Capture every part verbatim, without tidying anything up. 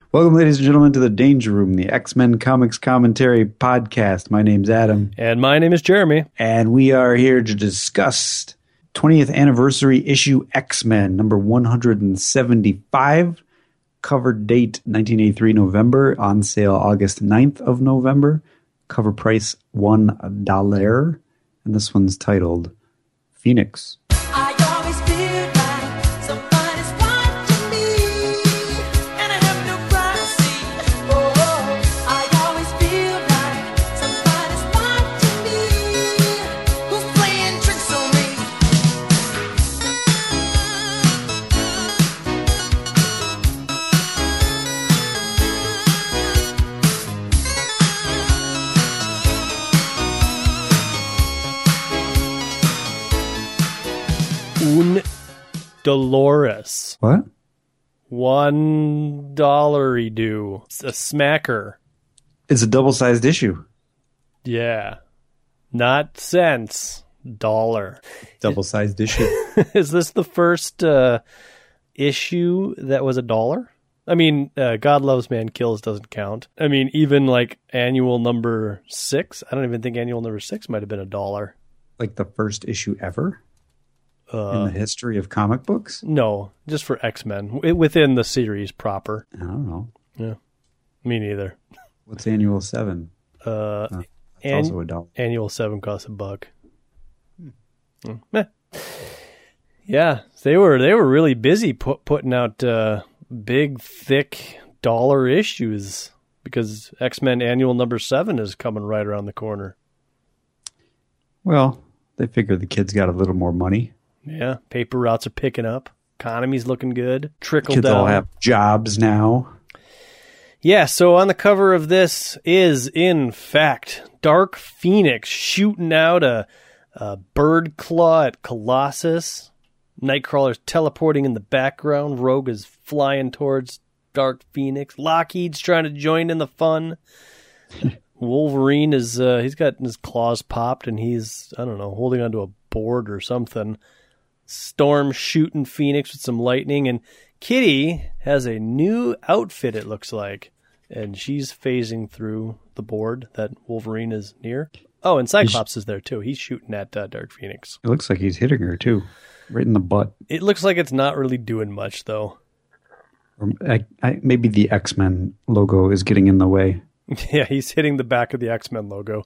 Welcome, ladies and gentlemen, to the Danger Room, the X-Men Comics Commentary Podcast. My name's Adam. And my name is Jeremy. And we are here to discuss twentieth Anniversary Issue X-Men, number one hundred seventy-five. Cover date nineteen eighty-three November. On sale August ninth of November. Cover price one dollar. And this one's titled Phoenix. Un Dolores. What? One dollary do. It's a smacker. It's a double-sized issue. Yeah. Not cents. Dollar. Double-sized issue. Is this the first uh, issue that was a dollar? I mean, uh, God Loves Man Kills doesn't count. I mean, even like annual number six. I don't even think annual number six might have been a dollar. Like the first issue ever? Uh, in the history of comic books? No, just for X-Men. W- within the series proper. I don't know. Yeah. Me neither. What's annual seven? Uh, oh, that's an- also a dollar. Annual seven costs a buck. Hmm. Meh. Yeah, they were they were really busy put, putting out uh, big, thick dollar issues because X-Men Annual Number Seven is coming right around the corner. Well, they figure the kids got a little more money. Yeah, paper routes are picking up. Economy's looking good. Trickle Kids down. all have jobs now. Yeah, so on the cover of this is, in fact, Dark Phoenix shooting out a, a bird claw at Colossus. Nightcrawler's teleporting in the background. Rogue is flying towards Dark Phoenix. Lockheed's trying to join in the fun. Wolverine is, uh, he's got his claws popped and he's, I don't know, holding onto a board or something. Storm shooting Phoenix with some lightning, and Kitty has a new outfit, it looks like, and she's phasing through the board that Wolverine is near. Oh, and Cyclops he's, is there too. He's shooting at uh, Dark Phoenix. It looks like he's hitting her too, right in the butt. It looks like it's not really doing much, though. Or I, I, maybe the X-Men logo is getting in the way. Yeah, he's hitting the back of the X-Men logo.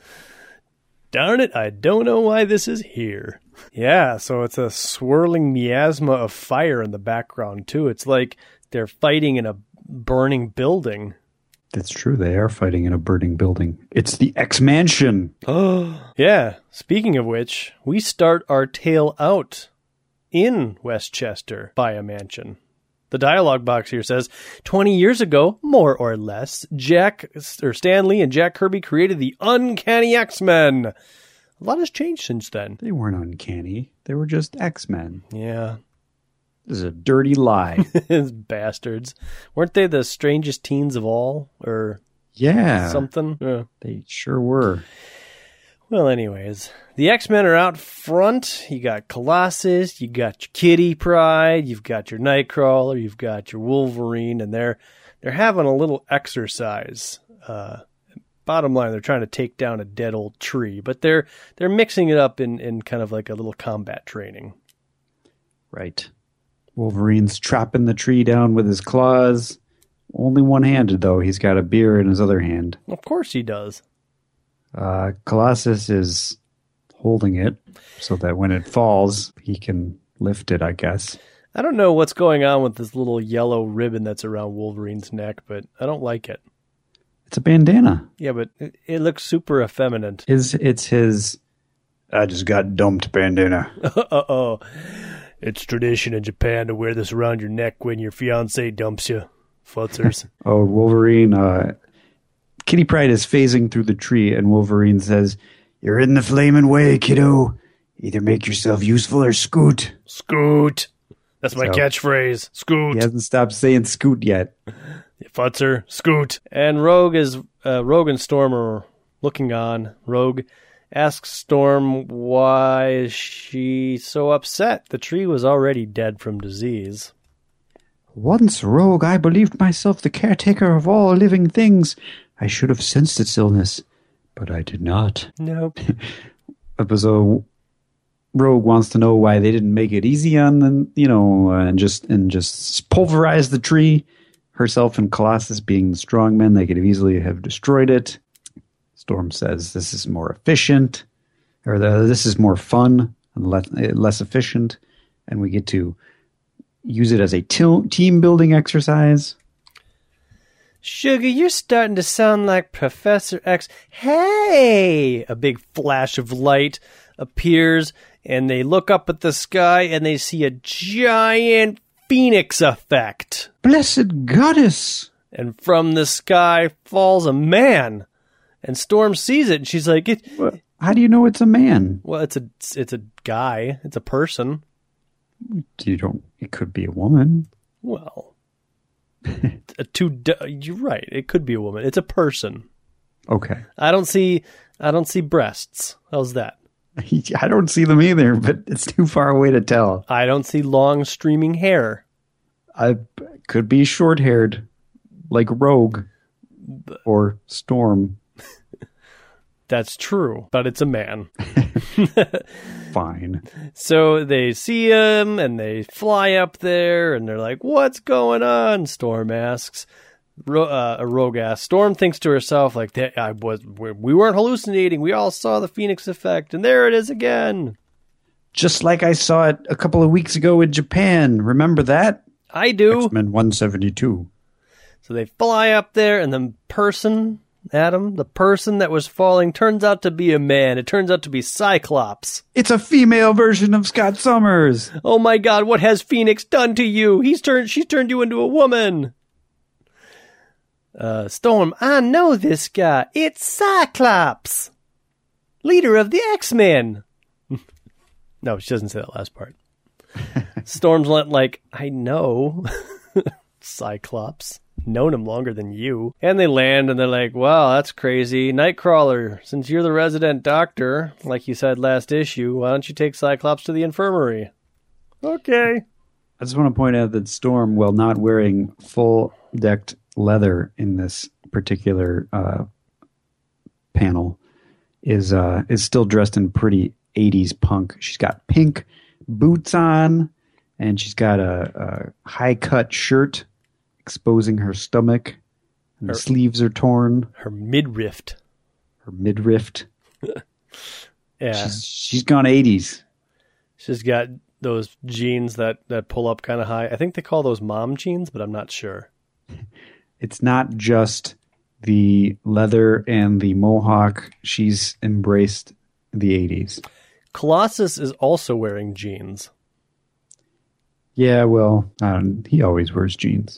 Darn it, I don't know why this is here. Yeah, so it's a swirling miasma of fire in the background, too. It's like they're fighting in a burning building. That's true. They are fighting in a burning building. It's the X-Mansion. Oh, yeah. Speaking of which, we start our tale out in Westchester by a mansion. The dialogue box here says, twenty years ago, more or less, Jack or Stan Lee and Jack Kirby created the Uncanny X-Men. A lot has changed since then. They weren't uncanny. They were just X-Men. Yeah. This is a dirty lie. Bastards. Weren't they the strangest teens of all? Or yeah. something? Yeah. They sure were. Well, anyways, the X-Men are out front. You got Colossus, you got your Kitty Pryde, you've got your Nightcrawler, you've got your Wolverine, and they're they're having a little exercise. Uh, bottom line, they're trying to take down a dead old tree, but they're they're mixing it up in, in kind of like a little combat training. Right. Wolverine's chopping the tree down with his claws. Only one-handed, though. He's got a beer in his other hand. Of course he does. Uh, Colossus is holding it so that when it falls, he can lift it, I guess. I don't know what's going on with this little yellow ribbon that's around Wolverine's neck, but I don't like it. It's a bandana. Yeah, but it, it looks super effeminate. It's, it's his, I just got dumped bandana. Uh-oh. It's tradition in Japan to wear this around your neck when your fiancé dumps you. Futzers. Oh, Wolverine, uh... Kitty Pryde is phasing through the tree, and Wolverine says, "You're in the flaming way, kiddo. Either make yourself useful or scoot." Scoot. That's my so, catchphrase. Scoot. He hasn't stopped saying scoot yet. Futzer. Scoot. And Rogue is uh, Rogue and Storm are looking on. Rogue asks Storm why is she so upset. The tree was already dead from disease. Once, Rogue, I believed myself the caretaker of all living things. I should have sensed its illness, but I did not. Nope. So Rogue wants to know why they didn't make it easy on them, you know, uh, and just and just pulverize the tree. Herself and Colossus, being the strong men, they could have easily have destroyed it. Storm says this is more efficient, or the, this is more fun and less, less efficient, and we get to use it as a til- team building exercise. Sugar, you're starting to sound like Professor X. Hey! A big flash of light appears, and they look up at the sky, and they see a giant phoenix effect. Blessed goddess! And from the sky falls a man. And Storm sees it, and she's like, it, how do you know it's a man? Well, it's a it's a guy. It's a person. You don't. It could be a woman. Well, a two. You're right. It could be a woman. It's a person. Okay. I don't see. I don't see breasts. How's that? I don't see them either, but it's too far away to tell. I don't see long streaming hair. I could be short-haired, like Rogue or Storm. That's true, but it's a man. Fine. So they see him, and they fly up there, and they're like, what's going on? Storm asks. Ro- uh, a Rogue asks. Storm thinks to herself, like, I was, we weren't hallucinating. We all saw the Phoenix effect, and there it is again. Just like I saw it a couple of weeks ago in Japan. Remember that? I do. X-Men one seventy-two. So they fly up there, and the person... Adam, the person that was falling turns out to be a man. It turns out to be Cyclops. It's a female version of Scott Summers. Oh my God, what has Phoenix done to you? He's turned, she's turned you into a woman. Uh, Storm, I know this guy. It's Cyclops, leader of the X-Men. No, she doesn't say that last part. Storm's like, I know Cyclops. Known him longer than you. And they land, and they're like, wow, that's crazy. Nightcrawler, since you're the resident doctor, like you said last issue, why don't you take Cyclops to the infirmary? Okay. I just want to point out that Storm, while not wearing full-decked leather in this particular uh, panel, is uh, is still dressed in pretty eighties punk. She's got pink boots on, and she's got a, a high-cut shirt exposing her stomach, and her, the sleeves are torn. Her midriff. Her midriff. Yeah. She's, she's gone eighties. She's got those jeans that, that pull up kind of high. I think they call those mom jeans, but I'm not sure. It's not just the leather and the mohawk. She's embraced the eighties. Colossus is also wearing jeans. Yeah, well, um, he always wears jeans.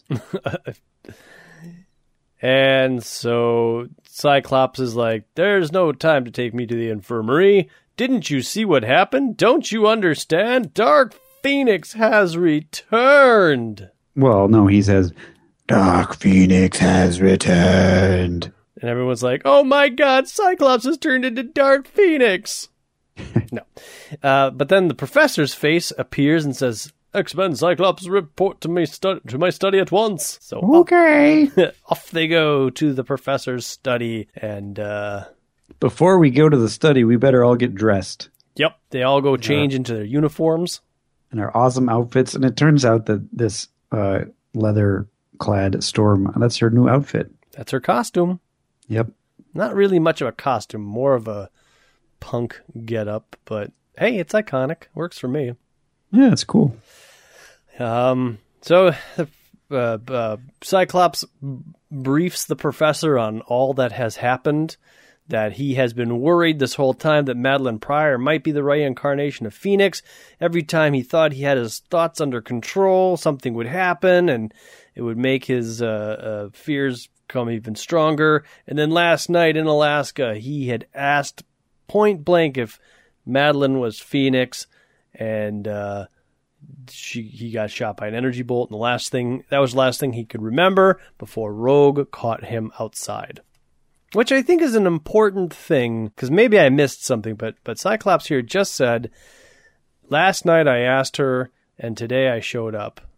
And so Cyclops is like, there's no time to take me to the infirmary. Didn't you see what happened? Don't you understand? Dark Phoenix has returned. Well, no, he says, Dark Phoenix has returned. And everyone's like, oh my God, Cyclops has turned into Dark Phoenix. No. Uh, but then the professor's face appears and says, X-Men Cyclops report to me stu- to my study at once. So okay, off, off they go to the professor's study, and uh, before we go to the study, we better all get dressed. Yep, they all go change uh, into their uniforms and their awesome outfits. And it turns out that this uh, leather-clad Storm, that's her new outfit. That's her costume. Yep, not really much of a costume, more of a punk getup, but hey, it's iconic. Works for me. Yeah, it's cool. Um, so uh, uh, Cyclops briefs the professor on all that has happened, that he has been worried this whole time that Madeline Pryor might be the reincarnation of Phoenix. Every time he thought he had his thoughts under control, something would happen, and it would make his uh, uh, fears come even stronger. And then last night in Alaska, he had asked point blank if Madeline was Phoenix, and uh, she he got shot by an energy bolt. And the last thing that was the last thing he could remember before Rogue caught him outside, which I think is an important thing, because maybe I missed something. But but Cyclops here just said, last night I asked her, and today I showed up.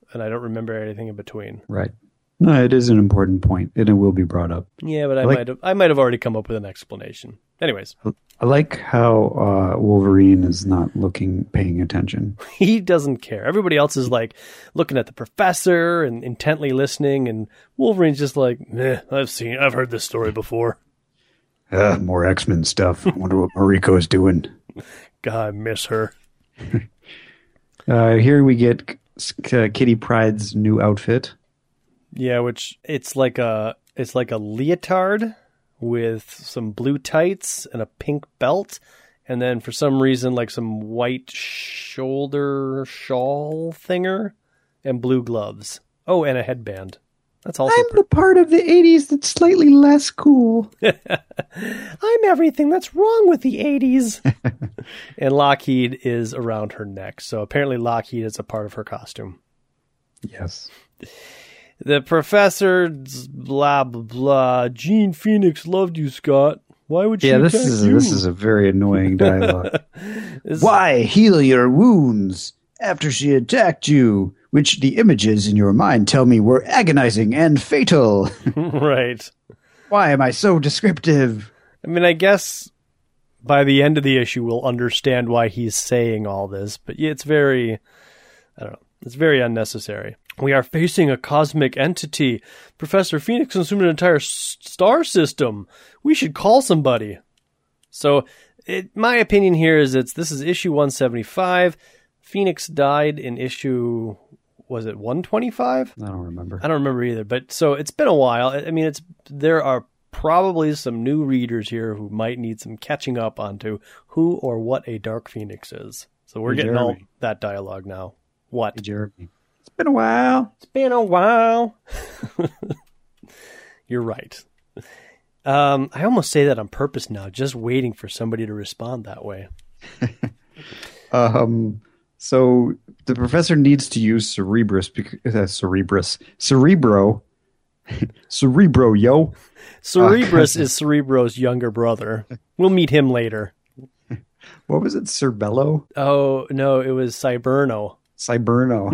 and I don't remember anything in between. Right. No, it is an important point, and it will be brought up. Yeah, but I, I like, might have I might have already come up with an explanation. Anyways. I like how uh, Wolverine is not looking, paying attention. He doesn't care. Everybody else is like looking at the professor and intently listening, and Wolverine's just like, eh, I've seen, I've heard this story before. Uh, more X-Men stuff. I wonder what Mariko's doing. God, I miss her. uh, here we get uh, Kitty Pryde's new outfit. Yeah, which it's like a it's like a leotard with some blue tights and a pink belt, and then for some reason like some white shoulder shawl thinger and blue gloves. Oh, and a headband. That's also I'm pretty- the part of the eighties that's slightly less cool. I'm everything that's wrong with the eighties. And Lockheed is around her neck, so apparently Lockheed is a part of her costume. Yes. The professor, blah, blah, blah. Jean Phoenix loved you, Scott. Why would she Yeah, this attack is you? this is a very annoying dialogue. This- Why heal your wounds after she attacked you, which the images in your mind tell me were agonizing and fatal? Right. Why am I so descriptive? I mean, I guess by the end of the issue, we'll understand why he's saying all this. But yeah, it's very, I don't know, it's very unnecessary. We are facing a cosmic entity. Professor Phoenix consumed an entire s- star system. We should call somebody. So, it, my opinion here is it's this is issue one seventy-five. Phoenix died in issue, was it one twenty-five? I don't remember. I don't remember either. But so it's been a while. I mean, it's there are probably some new readers here who might need some catching up onto who or what a Dark Phoenix is. So we're Hey, getting all Jeremy. that dialogue now. What? Hey, Jeremy. It's been a while. It's been a while. You're right. Um, I almost say that on purpose now, just waiting for somebody to respond that way. Um, so the professor needs to use Cerebrus, bec- uh, Cerebrus, Cerebro, Cerebro, yo. Cerebrus Uh, is Cerebro's younger brother. We'll meet him later. What was it? Cerbello? Oh, no, it was Cyberno. Cyberno.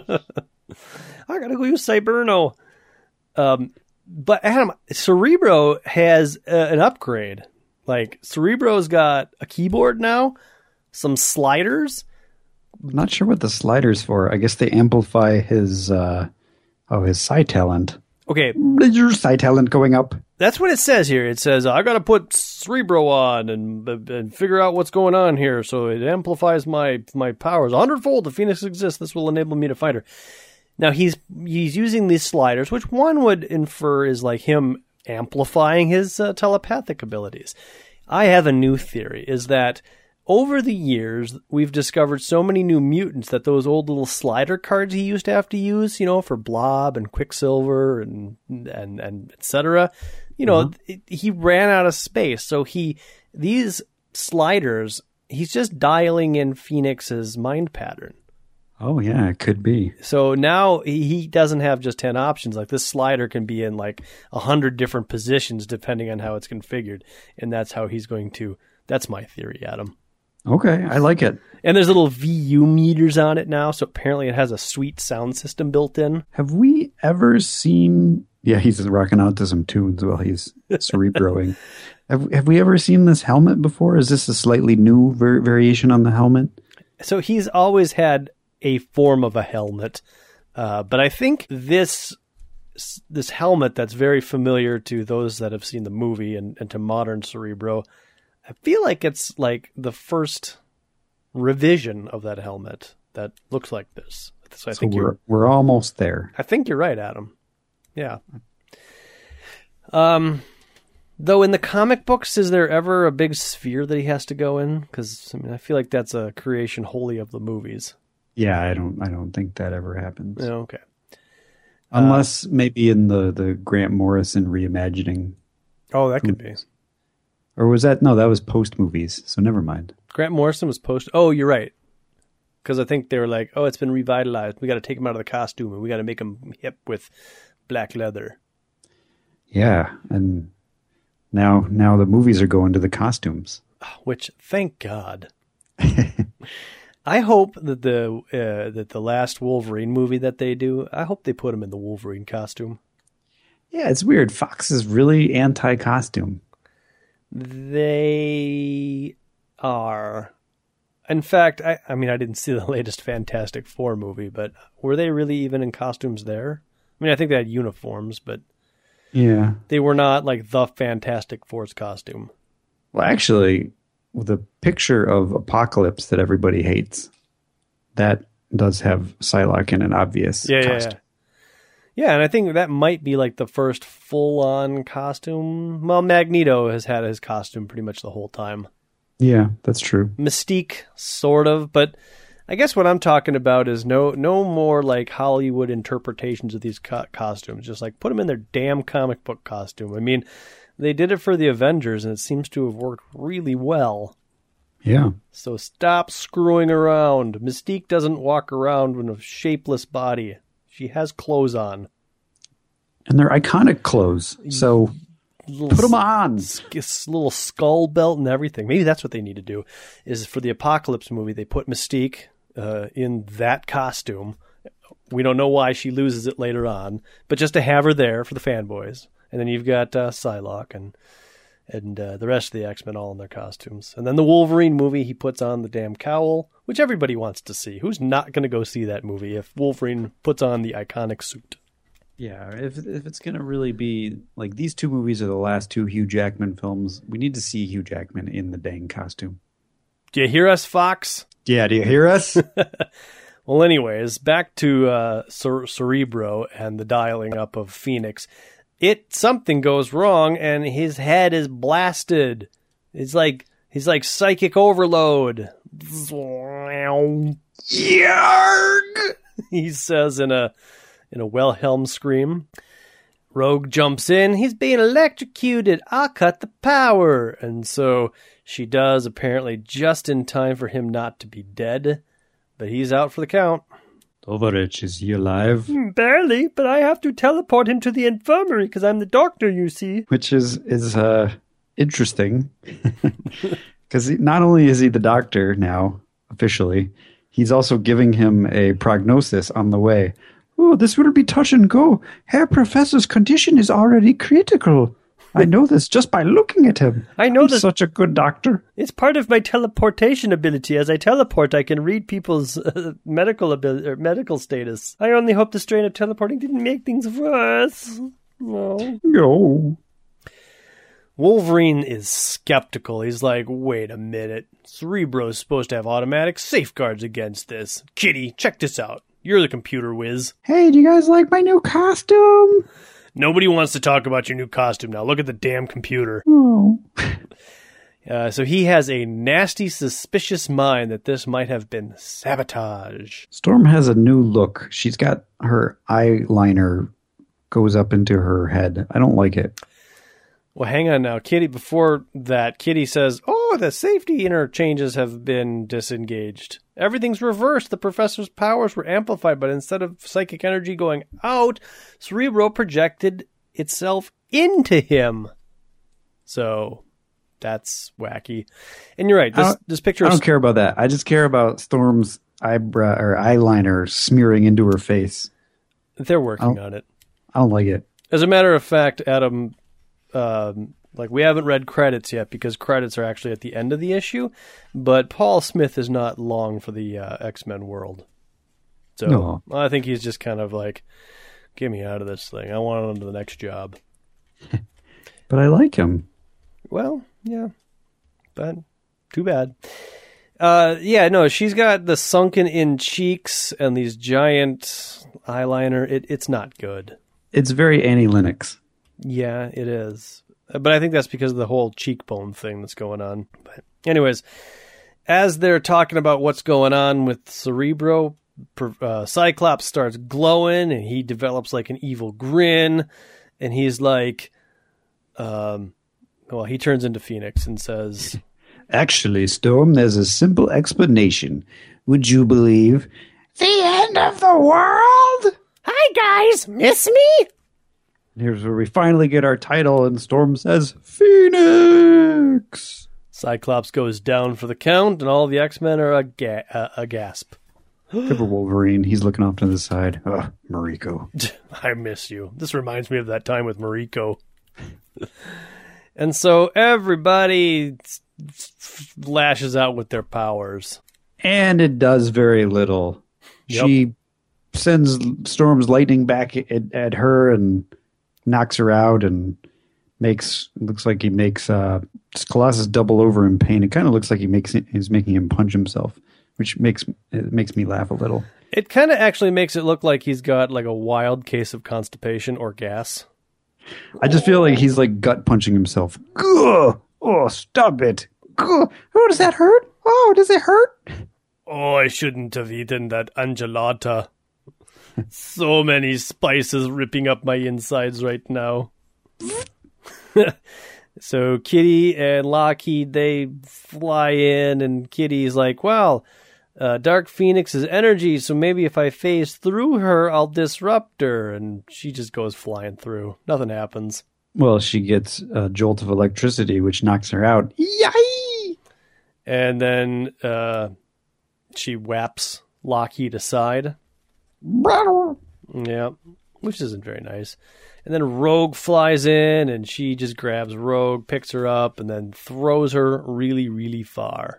I gotta go use Cyberno. Um, but Adam, Cerebro has uh, an upgrade. Like, Cerebro's got a keyboard now, some sliders. I'm not sure what the slider's for. I guess they amplify his, uh, oh, his psi talent. Okay, Is your psi talent going up? that's what it says here. It says, I gotta put Cerebro on and and figure out what's going on here, so it amplifies my my powers. A hundredfold, if Phoenix exists, this will enable me to find her. Now, he's he's using these sliders, which one would infer is like him amplifying his uh, telepathic abilities. I have a new theory, is that over the years, we've discovered so many new mutants that those old little slider cards he used to have to use, you know, for Blob and Quicksilver and and and et cetera, you know, Mm-hmm. it, he ran out of space. So he these sliders, he's just dialing in Phoenix's mind pattern. Oh, yeah, it could be. So now he he doesn't have just ten options. Like, this slider can be in like a hundred different positions depending on how it's configured. And that's how he's going to, that's my theory, Adam. Okay, I like it. And there's little V U meters on it now. So apparently it has a sweet sound system built in. Have we ever seen... Yeah, he's rocking out to some tunes while he's cerebroing. Have, have we ever seen this helmet before? Is this a slightly new var- variation on the helmet? So he's always had a form of a helmet. Uh, but I think this this helmet that's very familiar to those that have seen the movie and, and to modern Cerebro, I feel like it's like the first revision of that helmet that looks like this. So I So think we're, you're we're almost there. I think you're right, Adam. Yeah. Um though in the comic books, is there ever a big sphere that he has to go in? Because I mean, I feel like that's a creation wholly of the movies. Yeah, I don't I don't think that ever happens. Yeah, okay. Unless maybe in the, the Grant Morrison reimagining. Oh, that could be. Or was that... No, that was post-movies, so never mind. Grant Morrison was post. Oh, you're right. Because I think they were like, oh, it's been revitalized. We got to take him out of the costume and we got to make him hip with black leather. Yeah, and now now the movies are going to the costumes. Which, thank God. I hope that the uh, that the last Wolverine movie that they do, I hope they put him in the Wolverine costume. Yeah, it's weird. Fox is really anti-costume. They are. In fact, I, I mean, I didn't see the latest Fantastic Four movie, but were they really even in costumes there? I mean, I think they had uniforms, but yeah, they were not like the Fantastic Four's costume. Well, actually, the picture of Apocalypse that everybody hates, that does have Psylocke in an obvious yeah, costume. Yeah, yeah. Yeah, and I think that might be like the first full-on costume. Well, Magneto has had his costume pretty much the whole time. Yeah, that's true. Mystique, sort of, but I guess what I'm talking about is no no more like Hollywood interpretations of these co- costumes. Just like put them in their damn comic book costume. I mean, they did it for the Avengers, and it seems to have worked really well. Yeah. So stop screwing around. Mystique doesn't walk around with a shapeless body. She has clothes on. And they're iconic clothes, so little, put them on. This little skull belt and everything. Maybe that's what they need to do, is for the Apocalypse movie, they put Mystique uh, in that costume. We don't know why she loses it later on, but just to have her there for the fanboys. And then you've got uh, Psylocke and and uh, the rest of the X-Men all in their costumes. And then the Wolverine movie, he puts on the damn cowl, which everybody wants to see. Who's not going to go see that movie if Wolverine puts on the iconic suit? Yeah, if if it's going to really be, like, these two movies are the last two Hugh Jackman films, we need to see Hugh Jackman in the dang costume. Do you hear us, Fox? Yeah, do you hear us? Well, anyways, back to uh, Cer- Cerebro and the dialing up of Phoenix. It something goes wrong and his head is blasted. It's like he's like psychic overload. Yarg! He says in a in a Wilhelm scream. Rogue jumps in. He's being electrocuted. I'll cut the power. And so she does, apparently just in time for him not to be dead. But he's out for the count. Tovarich, is he alive? Barely, but I have to teleport him to the infirmary because I'm the doctor, you see. Which is, is uh, interesting. Because not only is he the doctor now, officially, he's also giving him a prognosis on the way. Oh, this will be touch and go. Herr Professor's condition is already critical. I know this just by looking at him. I know I'm this. Such a good doctor. It's part of my teleportation ability. As I teleport, I can read people's uh, medical ability or medical status. I only hope the strain of teleporting didn't make things worse. No. No. Wolverine is skeptical. He's like, wait a minute. Cerebro's supposed to have automatic safeguards against this. Kitty, check this out. You're the computer whiz. Hey, do you guys like my new costume? Nobody wants to talk about your new costume now. Look at the damn computer. Oh. Uh, so he has a nasty, suspicious mind that this might have been sabotage. Storm has a new look. She's got her eyeliner goes up into her head. I don't like it. Well, hang on now. Kitty, before that, Kitty says, oh, the safety interchanges have been disengaged. Everything's reversed. The professor's powers were amplified, but instead of psychic energy going out, Cerebro projected itself into him. So that's wacky. And you're right. This, this picture I don't is... care about that. I just care about Storm's eyebrow or eyeliner smearing into her face. They're working on it. I don't like it. As a matter of fact, Adam... Um, like we haven't read credits yet because credits are actually at the end of the issue, but Paul Smith is not long for the uh, X-Men world. So no. I think he's just kind of like, get me out of this thing. I want on to the next job. But I like him. Well, yeah, but too bad. Uh, yeah, no, she's got the sunken in cheeks and these giant eyeliner. It, it's not good. It's very Annie Lennox. Yeah, it is. But I think that's because of the whole cheekbone thing that's going on. But anyways, as they're talking about what's going on with Cerebro, uh, Cyclops starts glowing and he develops like an evil grin. And he's like, um, well, he turns into Phoenix and says, actually, Storm, there's a simple explanation. Would you believe the end of the world? Hi, guys. Miss me? Here's where we finally get our title, and Storm says, Phoenix! Cyclops goes down for the count, and all the X-Men are a, ga- a, a gasp. Good for Wolverine. He's looking off to the side. Ugh, Mariko. I miss you. This reminds me of that time with Mariko. And so everybody lashes out with their powers. And it does very little. Yep. She sends Storm's lightning back at, at her and knocks her out and makes, looks like he makes uh, Colossus double over in pain. It kind of looks like he makes he's making him punch himself, which makes it makes me laugh a little. It kind of actually makes it look like he's got like a wild case of constipation or gas. I just feel like he's like gut punching himself. Gah! Oh, stop it. Gah! Oh, does that hurt? Oh, does it hurt? Oh, I shouldn't have eaten that angelata. So many spices ripping up my insides right now. So Kitty and Lockheed, they fly in, and Kitty's like, well, uh, Dark Phoenix is energy, so maybe if I phase through her, I'll disrupt her. And she just goes flying through. Nothing happens. Well, she gets a jolt of electricity, which knocks her out. Yay! And then uh, she whaps Lockheed aside. Yeah, which isn't very nice. And then Rogue flies in, and she just grabs Rogue, picks her up, and then throws her really, really far.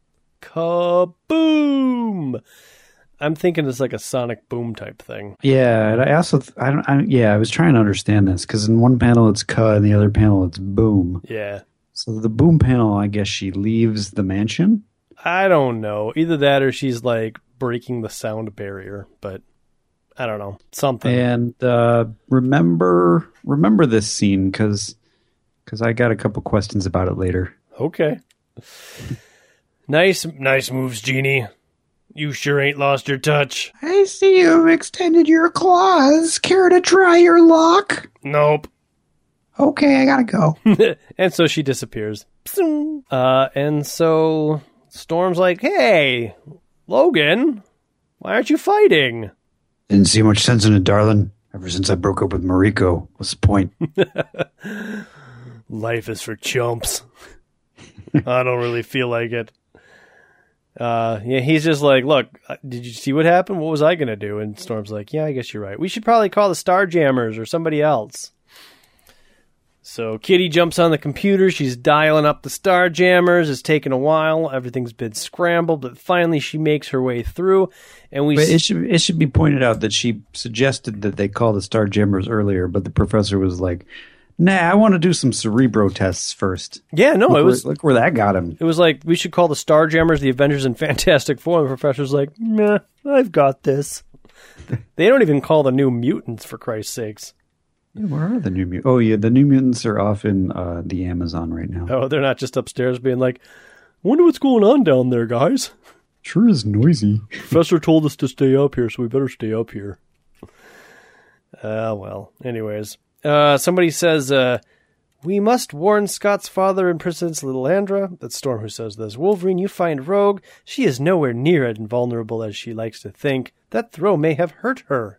Kaboom! I'm thinking it's like a sonic boom type thing. Yeah, and I also, I don't, I, yeah, I was trying to understand this, because in one panel it's ka, and the other panel it's boom. Yeah. So the boom panel, I guess she leaves the mansion? I don't know. Either that or she's like breaking the sound barrier, but I don't know. Something. And uh, remember remember this scene, because because I got a couple questions about it later. Okay. Nice, nice moves, Genie. You sure ain't lost your touch. I see you've extended your claws. Care to try your luck? Nope. Okay, I gotta go. And so she disappears. Uh, and so Storm's like, hey, Logan, why aren't you fighting? Didn't see much sense in it, darling. Ever since I broke up with Mariko. What's the point? Life is for chumps. I don't really feel like it. Uh, yeah, he's just like, look, did you see what happened? What was I going to do? And Storm's like, yeah, I guess you're right. We should probably call the Starjammers or somebody else. So Kitty jumps on the computer. She's dialing up the Starjammers. It's taken a while. Everything's been scrambled, but finally she makes her way through. And we. But it should it should be pointed out that she suggested that they call the Starjammers earlier, but the professor was like, "Nah, I want to do some Cerebro tests first." Yeah, no, look it was where, look where that got him. It was like we should call the Starjammers the Avengers and Fantastic Four. And the professor's like, "Nah, I've got this." They don't even call the New Mutants, for Christ's sakes. Yeah, where are the New Mutants? Oh, yeah, the New Mutants are off in uh, the Amazon right now. Oh, they're not just upstairs being like, I wonder what's going on down there, guys. Sure is noisy. Professor told us to stay up here, so we better stay up here. Uh, well, anyways. Uh, somebody says, uh, we must warn Scott's father and Princess Lilandra. That's Storm who says this. Wolverine, you find Rogue. She is nowhere near as invulnerable as she likes to think. That throw may have hurt her.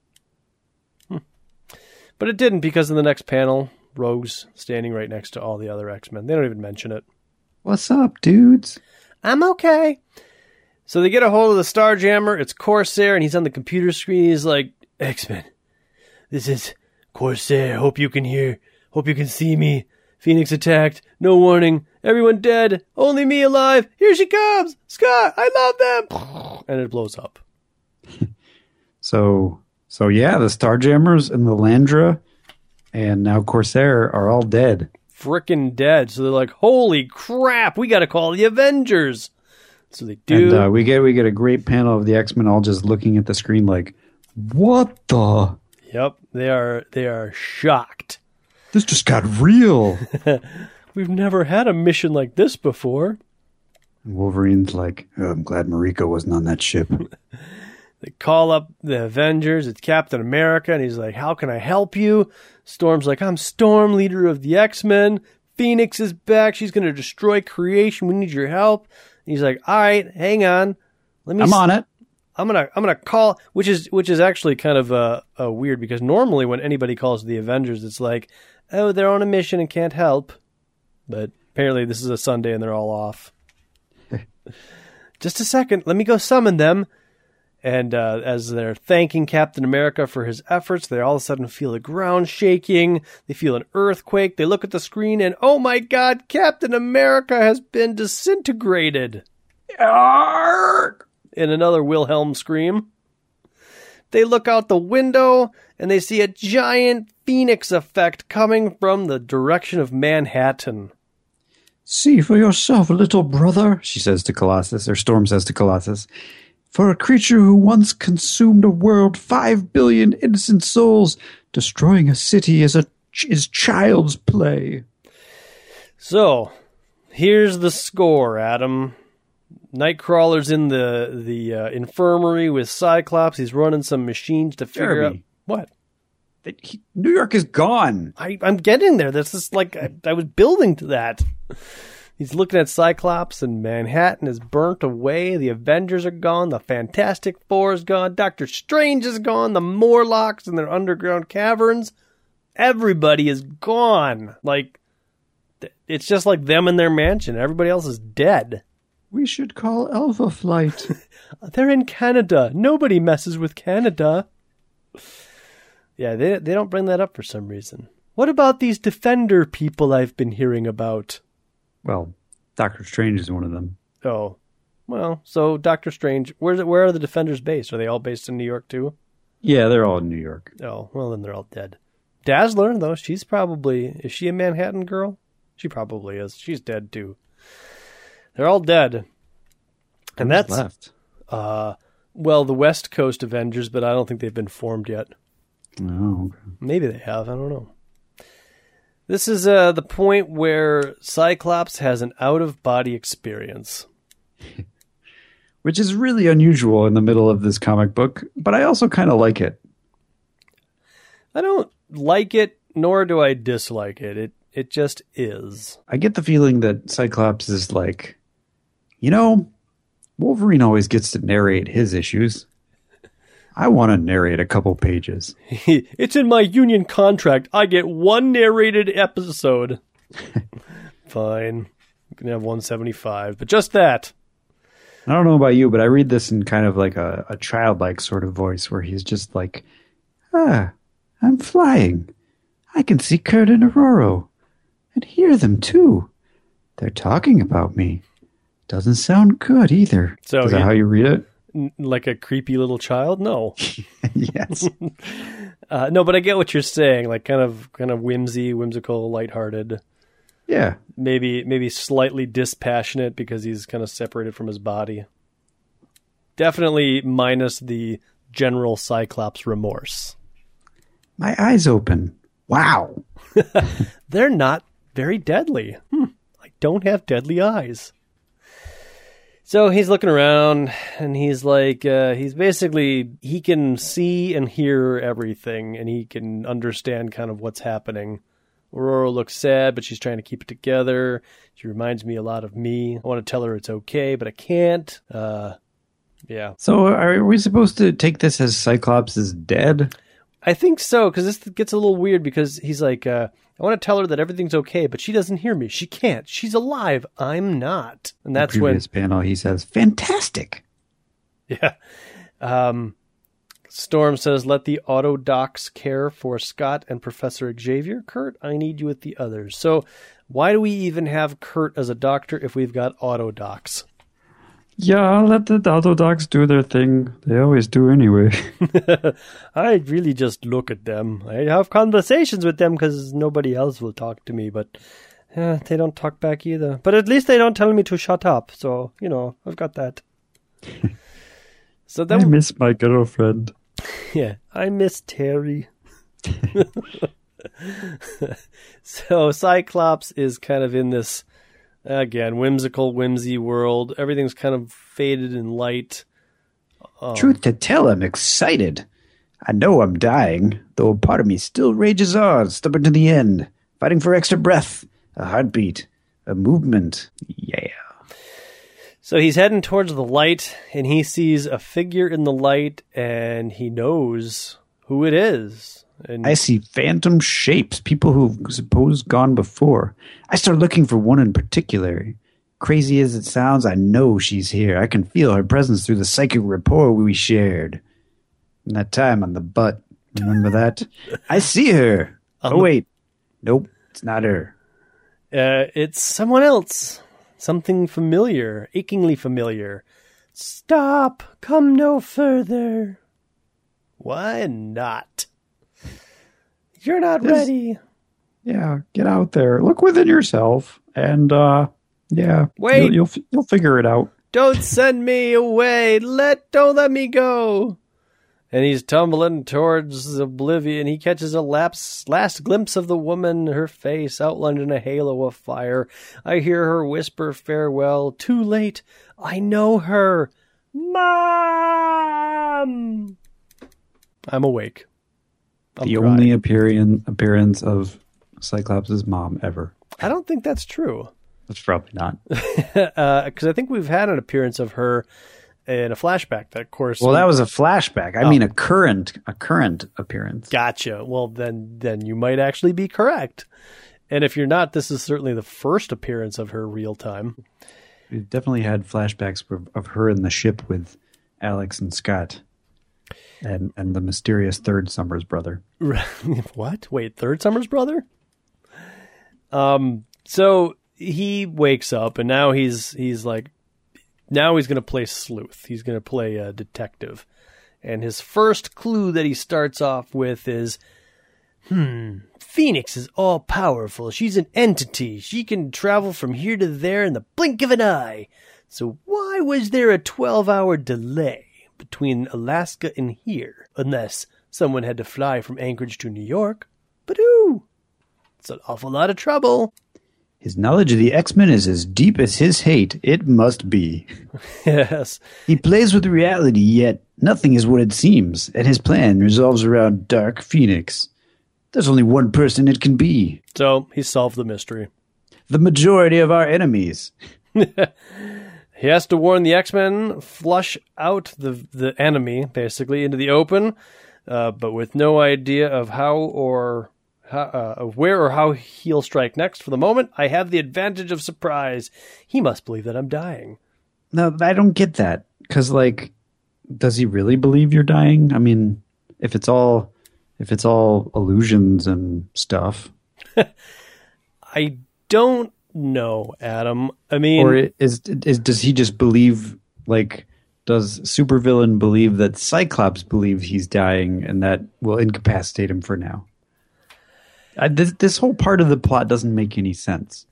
But it didn't, because in the next panel, Rogue's standing right next to all the other X-Men. They don't even mention it. What's up, dudes? I'm okay. So they get a hold of the Starjammer. It's Corsair, and he's on the computer screen. He's like, X-Men, this is Corsair. Hope you can hear. Hope you can see me. Phoenix attacked. No warning. Everyone dead. Only me alive. Here she comes. Scott, I love them. And it blows up. So... So yeah, the Starjammers and the Landra and now Corsair are all dead. Frickin' dead. So they're like, holy crap, we gotta call the Avengers. So they do. And uh, we get we get a great panel of the X-Men all just looking at the screen like, what the? Yep, they are they are shocked. This just got real. We've never had a mission like this before. And Wolverine's like, oh, I'm glad Mariko wasn't on that ship. They call up the Avengers. It's Captain America, and he's like, how can I help you? Storm's like, I'm Storm, leader of the X-Men. Phoenix is back. She's going to destroy creation. We need your help. And he's like, all right, hang on. Let me. I'm on it. I'm gonna I'm gonna call, which is which is actually kind of uh, uh, weird, because normally when anybody calls the Avengers, it's like, oh, they're on a mission and can't help. But Apparently this is a Sunday and they're all off. Just a second, let me go summon them. And uh, as they're thanking Captain America for his efforts, they all of a sudden feel the ground shaking. They feel an earthquake. They look at the screen and, oh my God, Captain America has been disintegrated. Arrgh! In another Wilhelm scream. They look out the window and they see a giant phoenix effect coming from the direction of Manhattan. See for yourself, little brother, she says to Colossus, or Storm says to Colossus. For a creature who once consumed a world, five billion innocent souls, destroying a city is a is child's play. So, here's the score, Adam. Nightcrawler's in the the uh, infirmary with Cyclops. He's running some machines to figure Jeremy. out what. He, New York is gone. I, I'm getting there. That's just like I, I was building to that. He's looking at Cyclops, and Manhattan is burnt away. The Avengers are gone. The Fantastic Four is gone. Doctor Strange is gone. The Morlocks in their underground caverns. Everybody is gone. Like, it's just like them in their mansion. Everybody else is dead. We should call Alpha Flight. They're in Canada. Nobody messes with Canada. Yeah, they they don't bring that up for some reason. What about these Defender people I've been hearing about? Well, Doctor Strange is one of them. Oh, well, so Doctor Strange, where's it, where are the Defenders based? Are they all based in New York too? Yeah, they're all in New York. Oh, well, then they're all dead. Dazzler, though, she's probably, is she a Manhattan girl? She probably is. She's dead too. They're all dead. And Who's that's left. Uh, well, the West Coast Avengers, but I don't think they've been formed yet. Oh, okay. Maybe they have. I don't know. This is uh, the point where Cyclops has an out-of-body experience. Which is really unusual in the middle of this comic book, but I also kind of like it. I don't like it, nor do I dislike it. It it just is. I get the feeling that Cyclops is like, you know, Wolverine always gets to narrate his issues. I want to narrate a couple pages. It's in my union contract. I get one narrated episode. Fine. You can have one seventy-five, but just that. I don't know about you, but I read this in kind of like a, a childlike sort of voice where he's just like, ah, I'm flying. I can see Kurt and Aurora and hear them too. They're talking about me. Doesn't sound good either. So is that he- how you read it? Like a creepy little child? No. Yes. uh, no, but I get what you're saying. Like kind of kind of whimsy, whimsical, lighthearted. Yeah. Maybe maybe slightly dispassionate because he's kind of separated from his body. Definitely minus the general Cyclops remorse. My eyes open. Wow. They're not very deadly. Hmm. I don't have deadly eyes. So he's looking around, and he's like, uh, he's basically, he can see and hear everything, and he can understand kind of what's happening. Aurora looks sad, but she's trying to keep it together. She reminds me a lot of me. I want to tell her it's okay, but I can't. Uh, yeah. So are we supposed to take this as Cyclops is dead? I think so, because this gets a little weird, because he's like, uh, I want to tell her that everything's okay, but she doesn't hear me. She can't. She's alive. I'm not. And that's the previous when... panel, he says, fantastic. Yeah. Um, Storm says, let the Autodocs care for Scott and Professor Xavier. Kurt, I need you with the others. So why do we even have Kurt as a doctor if we've got Autodocs? Yeah, let the Autodocs do their thing. They always do anyway. I really just look at them. I have conversations with them because nobody else will talk to me, but uh, they don't talk back either. But at least they don't tell me to shut up. So, you know, I've got that. So then, I miss my girlfriend. Yeah, I miss Terry. So Cyclops is kind of in this, again, whimsical, whimsy world. Everything's kind of faded in light. Um, Truth to tell, I'm excited. I know I'm dying, though a part of me still rages on, stubborn to the end, fighting for extra breath, a heartbeat, a movement. Yeah. So he's heading towards the light, and he sees a figure in the light, and he knows who it is. And I see phantom shapes, people who've supposed gone before. I start looking for one in particular. Crazy as it sounds, I know she's here. I can feel her presence through the psychic rapport we shared. In that time on the butt. Remember that? I see her. On oh, the- wait. Nope, it's not her. Uh, it's someone else. Something familiar, achingly familiar. Stop! Come no further. Why not? You're not This- ready. Yeah, get out there. Look within yourself. And, uh, yeah. Wait. You'll, you'll, you'll figure it out. Don't send me away. Let don't let me go. And he's tumbling towards oblivion. He catches a lapse, last glimpse of the woman, her face outlined in a halo of fire. I hear her whisper farewell. Too late. I know her. Mom! I'm awake. I'm the crying. only appearing, appearance of Cyclops' mom ever. I don't think that's true. That's probably not. Because uh, I think we've had an appearance of her in a flashback. That, of course. Well, that was a flashback. I Oh. mean, a current, a current appearance. Gotcha. Well, then, then you might actually be correct. And if you're not, this is certainly the first appearance of her real time. We've definitely had flashbacks of, of her in the ship with Alex and Scott, and and the mysterious third Summers brother. What? Wait, third Summer's brother? Um. So he wakes up, and now he's he's like, now he's going to play sleuth. He's going to play a detective, and his first clue that he starts off with is, hmm, Phoenix is all powerful. She's an entity. She can travel from here to there in the blink of an eye. So why was there a twelve-hour delay between Alaska and here? Unless someone had to fly from Anchorage to New York. But ooh, it's an awful lot of trouble. His knowledge of the X-Men is as deep as his hate. It must be. Yes. He plays with reality, yet nothing is what it seems, and his plan revolves around Dark Phoenix. There's only one person it can be. So he solved the mystery. The majority of our enemies. He has to warn the X-Men, flush out the the enemy, basically, into the open, uh, but with no idea of how or how, uh, of where or how he'll strike next. For the moment, I have the advantage of surprise. He must believe that I'm dying. No, I don't get that. Because, like, does he really believe you're dying? I mean, if it's all, if it's all illusions and stuff. I don't know, Adam. I mean, Or is, is does he just believe, like, does supervillain believe that Cyclops believes he's dying and that will incapacitate him for now? I, this, this whole part of the plot doesn't make any sense.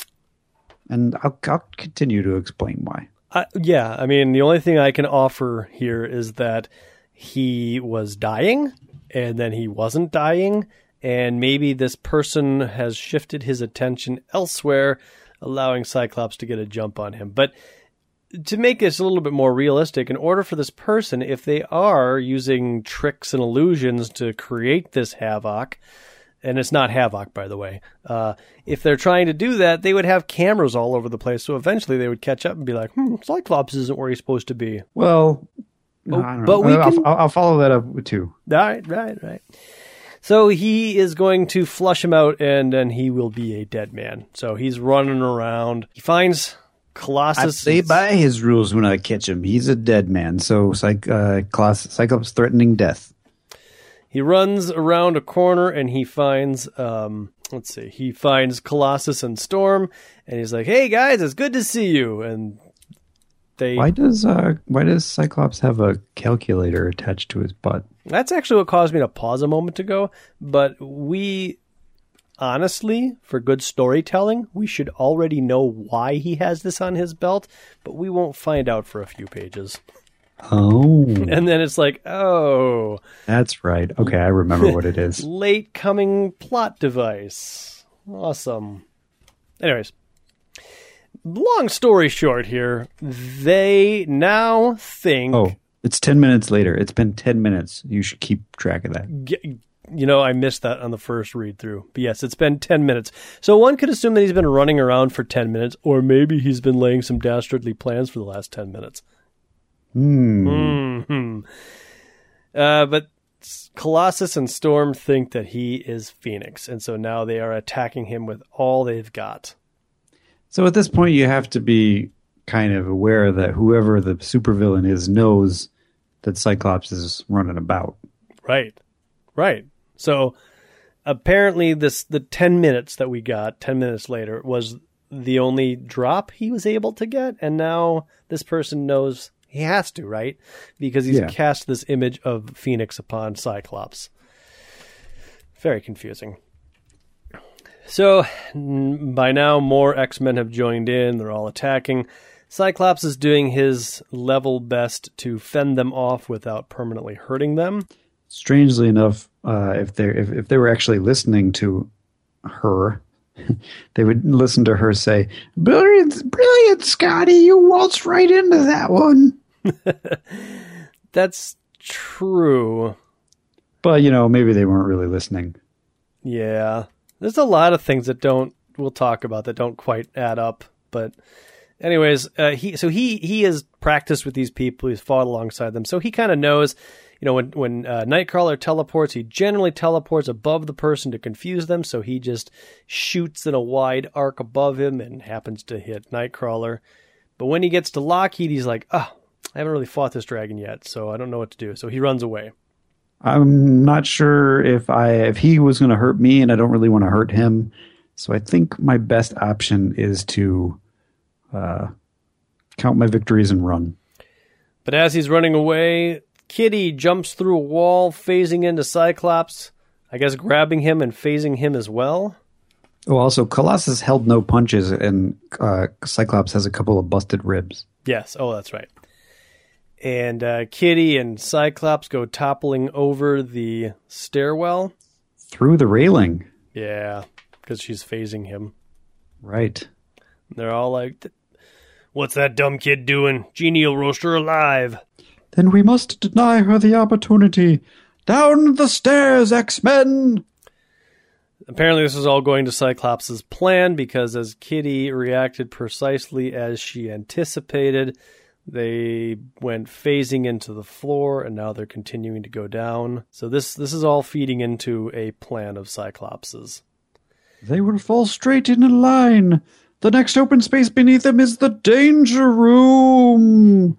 And I'll, I'll continue to explain why. I, yeah, I mean, the only thing I can offer here is that he was dying, and then he wasn't dying, and maybe this person has shifted his attention elsewhere, allowing Cyclops to get a jump on him. But to make this a little bit more realistic, in order for this person, if they are using tricks and illusions to create this havoc, and it's not havoc, by the way, uh, if they're trying to do that, they would have cameras all over the place, so eventually they would catch up and be like, hmm, Cyclops isn't where he's supposed to be. Well, no, Oh, I don't but know. we I'll, can- I'll, I'll follow that up too. Right, right, right. So he is going to flush him out, and then he will be a dead man. So he's running around. He finds I Colossus. play by his rules when I catch him. He's a dead man, so Cyc- uh, Colossus- Cyclops threatening death. He runs around a corner, and he finds, um, let's see, he finds Colossus and Storm, and he's like, hey, guys, it's good to see you. And they... Why does uh, why does Cyclops have a calculator attached to his butt? That's actually what caused me to pause a moment ago. But we, honestly, for good storytelling, we should already know why he has this on his belt, but we won't find out for a few pages. Oh, And then it's like, oh, that's right. Okay, I remember what it is. late coming plot device. Awesome. Anyways, long story short here, they now think... Oh, it's ten minutes later. It's been ten minutes. You should keep track of that. G- You know, I missed that on the first read through. But yes, it's been ten minutes. So one could assume that he's been running around for ten minutes, or maybe he's been laying some dastardly plans for the last ten minutes. Hmm. hmm Uh, but Colossus and Storm think that he is Phoenix, and so now they are attacking him with all they've got. So at this point, you have to be kind of aware that whoever the supervillain is knows that Cyclops is running about. Right, right. So apparently this the ten minutes that we got, ten minutes later, was the only drop he was able to get, and now this person knows he has to, right? Because he's Yeah. cast this image of Phoenix upon Cyclops. Very confusing. So n- by now, more X-Men have joined in. They're all attacking. Cyclops is doing his level best to fend them off without permanently hurting them. Strangely enough, uh, if they if, if they were actually listening to her, they would listen to her say, "Brilliant, brilliant, Scotty! You waltzed right into that one." That's true. But you know, maybe they weren't really listening. Yeah. There's a lot of things that don't, we'll talk about, that don't quite add up. But anyways, uh, he so he he has practiced with these people. He's fought alongside them. So he kind of knows, you know, when, when uh, Nightcrawler teleports, he generally teleports above the person to confuse them. So he just shoots in a wide arc above him and happens to hit Nightcrawler. But when he gets to Lockheed, he's like, oh, I haven't really fought this dragon yet, so I don't know what to do. So he runs away. I'm not sure if I if he was going to hurt me, and I don't really want to hurt him. So I think my best option is to uh, count my victories and run. But as he's running away, Kitty jumps through a wall, phasing into Cyclops, I guess grabbing him and phasing him as well. Oh, also, Colossus held no punches, and uh, Cyclops has a couple of busted ribs. Yes, oh, that's right. And uh, Kitty and Cyclops go toppling over the stairwell. Through the railing. Yeah, because she's phasing him. Right. They're all like, what's that dumb kid doing? Genie will roast her alive. Then we must deny her the opportunity. Down the stairs, X-Men! Apparently this is all going to Cyclops' plan, because as Kitty reacted precisely as she anticipated, they went phasing into the floor, and now they're continuing to go down. So this this is all feeding into a plan of Cyclops's. They will fall straight in a line. The next open space beneath them is the danger room.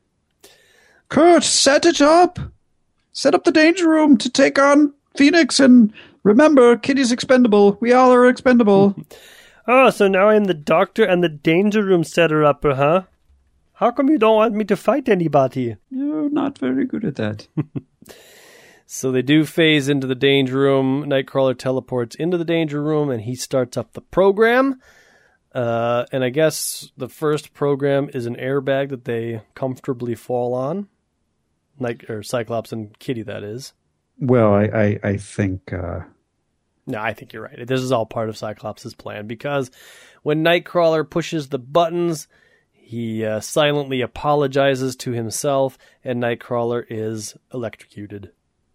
Kurt, set it up. Set up the danger room to take on Phoenix, and remember, Kitty's expendable. We all are expendable. Oh, so now I'm the doctor and the danger room setter-upper, huh? How come you don't want me to fight anybody? You're not very good at that. So they do phase into the danger room. Nightcrawler teleports into the danger room, and he starts up the program. Uh, and I guess the first program is an airbag that they comfortably fall on. Night, or Cyclops and Kitty, that is. Well, I, I, I think... Uh... No, I think you're right. This is all part of Cyclops' plan, because when Nightcrawler pushes the buttons, he uh, silently apologizes to himself, and Nightcrawler is electrocuted.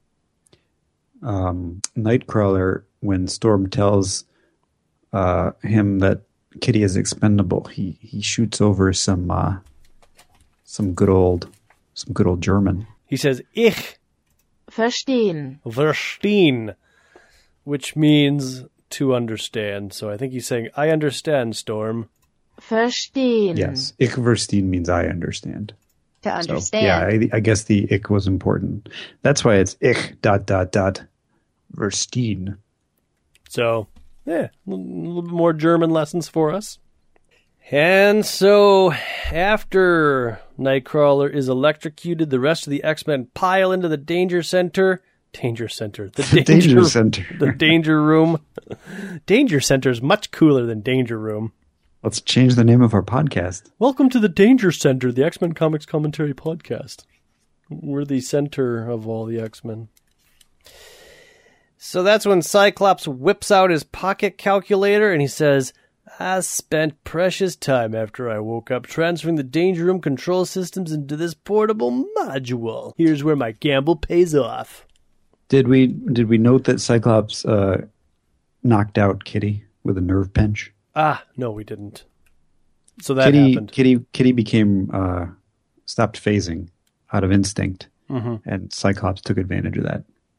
Um, Nightcrawler, when Storm tells uh, him that Kitty is expendable, he, he shoots over some uh, some good old some good old German. He says, Ich Verstehen. verstehen, which means to understand. So I think he's saying, I understand, Storm. Verstehen. Yes, Ich verstehen means I understand. To So, understand. yeah, I, I guess the ich was important. That's why it's ich dot dot dot verstehen. So, yeah, a little bit more German lessons for us. And so, after Nightcrawler is electrocuted, the rest of the X-Men pile into the Danger Center. Danger Center. The The Danger Center. The Danger Room. Danger Center is much cooler than Danger Room. Let's change the name of our podcast. Welcome to the Danger Center, the X-Men Comics Commentary Podcast. We're the center of all the X-Men. So that's when Cyclops whips out his pocket calculator and he says, I spent precious time after I woke up transferring the Danger Room control systems into this portable module. Here's where my gamble pays off. Did we did we note that Cyclops uh, knocked out Kitty with a nerve pinch? Ah, no, we didn't. So that Kitty, happened. Kitty, Kitty became uh, stopped phasing out of instinct, Mm-hmm. and Cyclops took advantage of that.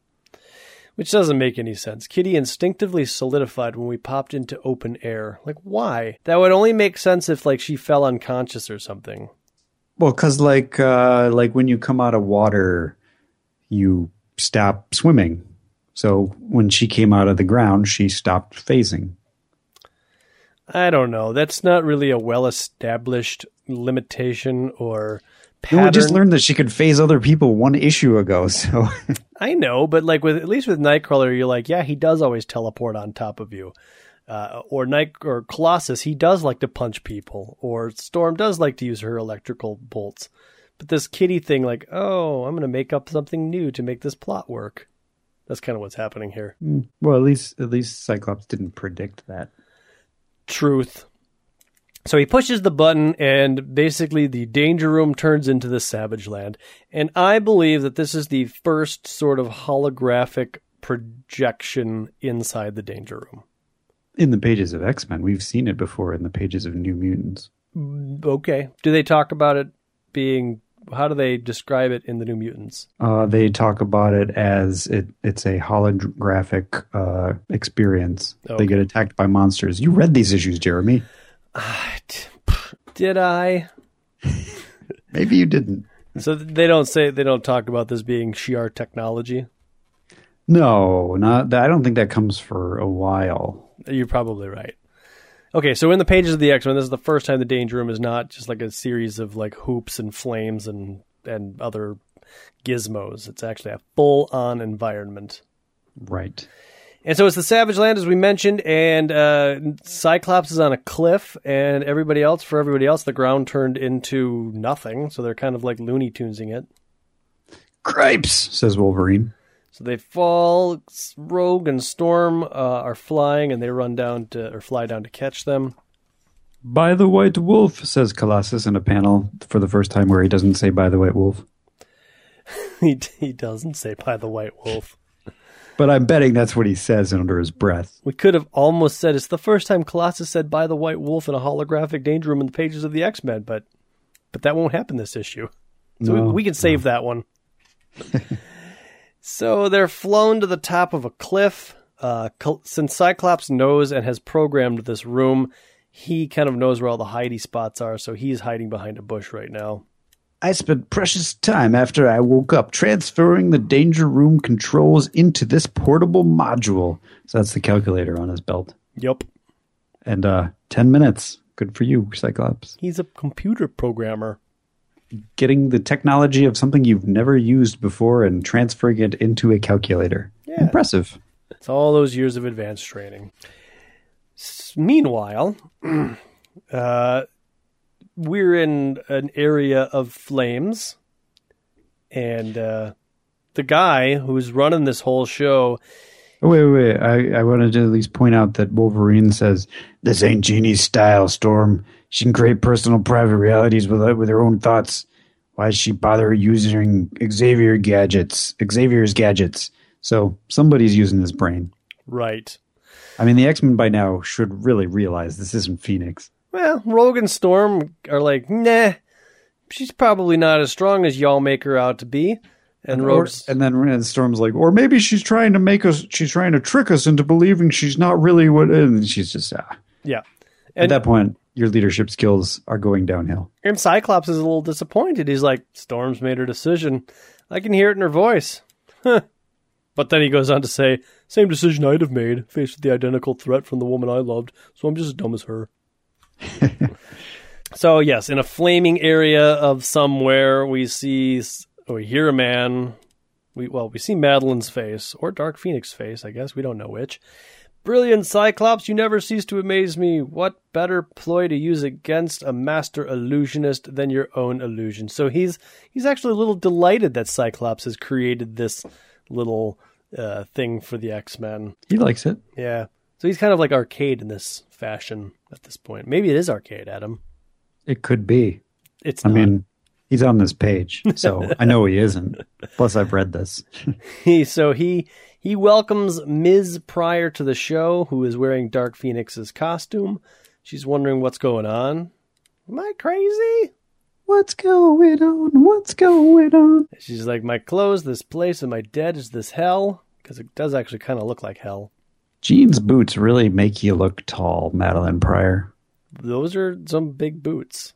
Which doesn't make any sense. Kitty instinctively solidified when we popped into open air. Like, why? That would only make sense if, like, she fell unconscious or something. Well, because, like, uh, like when you come out of water, you stop swimming. So when she came out of the ground, she stopped phasing. I don't know. That's not really a well-established limitation or pattern. No, we just learned that she could phase other people one issue ago, so... I know, but like with at least with Nightcrawler, you're like, yeah, he does always teleport on top of you. Uh, or Night or Colossus, he does like to punch people. Or Storm does like to use her electrical bolts. But this Kitty thing, like, oh, I'm going to make up something new to make this plot work. That's kind of what's happening here. Well, at least at least Cyclops didn't predict that. Truth. So he pushes the button, and basically the Danger Room turns into the Savage Land. And I believe that this is the first sort of holographic projection inside the Danger Room. In the pages of X-Men. We've seen it before in the pages of New Mutants. Okay. Do they talk about it being... How do they describe it in the New Mutants? Uh, they talk about it as it, it's a holographic uh, experience. Okay. They get attacked by monsters. You read these issues, Jeremy. Did I? Maybe you didn't. So they don't say, they don't talk about this being Shi'ar technology? No, not. I don't think that comes for a while. You're probably right. Okay, so in the pages of the X-Men, this is the first time the Danger Room is not just like a series of like hoops and flames and, and other gizmos. It's actually a full-on environment. Right. And so it's the Savage Land, as we mentioned, and uh, Cyclops is on a cliff, and everybody else, for everybody else, the ground turned into nothing, so they're kind of like Looney Tunesing it. Cripes, says Wolverine. So they fall, Rogue and Storm uh, are flying, and they run down to, or fly down to catch them. By the White Wolf, says Colossus in a panel for the first time where he doesn't say by the White Wolf. he, he doesn't say by the White Wolf. But I'm betting that's what he says under his breath. We could have almost said it's the first time Colossus said by the White Wolf in a holographic Danger Room in the pages of the X-Men, but but that won't happen this issue. So no, we, we can save no. that one. So they're flown to the top of a cliff. Uh, since Cyclops knows and has programmed this room, he kind of knows where all the hidey spots are, so he's hiding behind a bush right now. I spent precious time after I woke up transferring the Danger Room controls into this portable module. So that's the calculator on his belt. Yep. And uh, ten minutes. Good for you, Cyclops. He's a computer programmer. Getting the technology of something you've never used before and transferring it into a calculator. Yeah. Impressive. It's all those years of advanced training. S- meanwhile, uh, we're in an area of flames, and uh, the guy who's running this whole show... Oh, wait, wait, wait. I, I wanted to at least point out that Wolverine says, "This ain't Jeannie's style, Storm. She can create personal private realities with, with her own thoughts. Why does she bother using Xavier gadgets, Xavier's gadgets?" So somebody's using his brain. Right. I mean, the X-Men by now should really realize this isn't Phoenix. Well, Rogue and Storm are like, nah, she's probably not as strong as y'all make her out to be. And or, Rogue's... and then and Storm's like, or maybe she's trying to make us, she's trying to trick us into believing she's not really what, and she's just, ah. Yeah. And, At that point, your leadership skills are going downhill. And Cyclops is a little disappointed. He's like, Storm's made her decision. I can hear it in her voice. Huh. But then he goes on to say, same decision I'd have made, faced with the identical threat from the woman I loved, so I'm just as dumb as her. So, yes, in a flaming area of somewhere, we see, or we hear a man. We Well, we see Madeline's face, or Dark Phoenix's face, I guess. We don't know which. "Brilliant, Cyclops, you never cease to amaze me. What better ploy to use against a master illusionist than your own illusion?" So he's he's actually a little delighted that Cyclops has created this little uh, thing for the X-Men. He likes it. Yeah. So he's kind of like Arcade in this fashion at this point. Maybe it is Arcade, Adam. It could be. It's I not. mean, he's on this page, so I know he isn't. Plus, I've read this. he So he... He welcomes Miz Pryor to the show, who is wearing Dark Phoenix's costume. She's wondering what's going on. Am I crazy? What's going on? What's going on? She's like, my clothes, this place, and my dead is this hell. because it does actually kind of look like hell. Jean's boots really make you look tall, Madeline Pryor. Those are some big boots.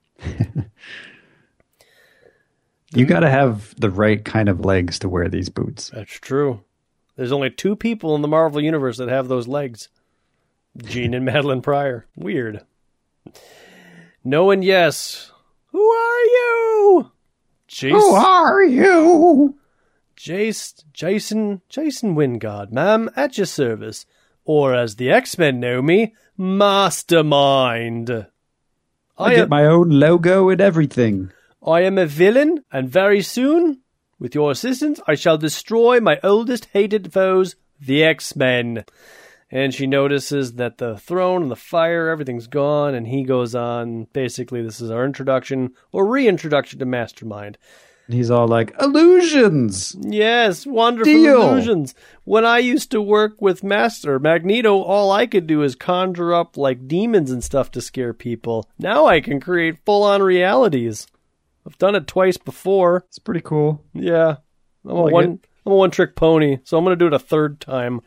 You got to have the right kind of legs to wear these boots. That's true. There's only two people in the Marvel Universe that have those legs. Jean and Madeline Pryor. Weird. No and yes. Who are you? Jace, Who are you? Jace, Jason, Jason Wingard, ma'am, at your service. Or as the X-Men know me, Mastermind. I, I get am, my own logo and everything. I am a villain, and very soon, with your assistance, I shall destroy my oldest hated foes, the X-Men. And she notices that the throne and the fire, everything's gone, and he goes on. Basically, this is our introduction or reintroduction to Mastermind. He's all like, illusions! Yes, wonderful Deal. illusions. When I used to work with Master Magneto, all I could do is conjure up like demons and stuff to scare people. Now I can create full-on realities. I've done it twice before. It's pretty cool. Yeah. I'm a Like one it. I'm a one-trick pony, so I'm going to do it a third time.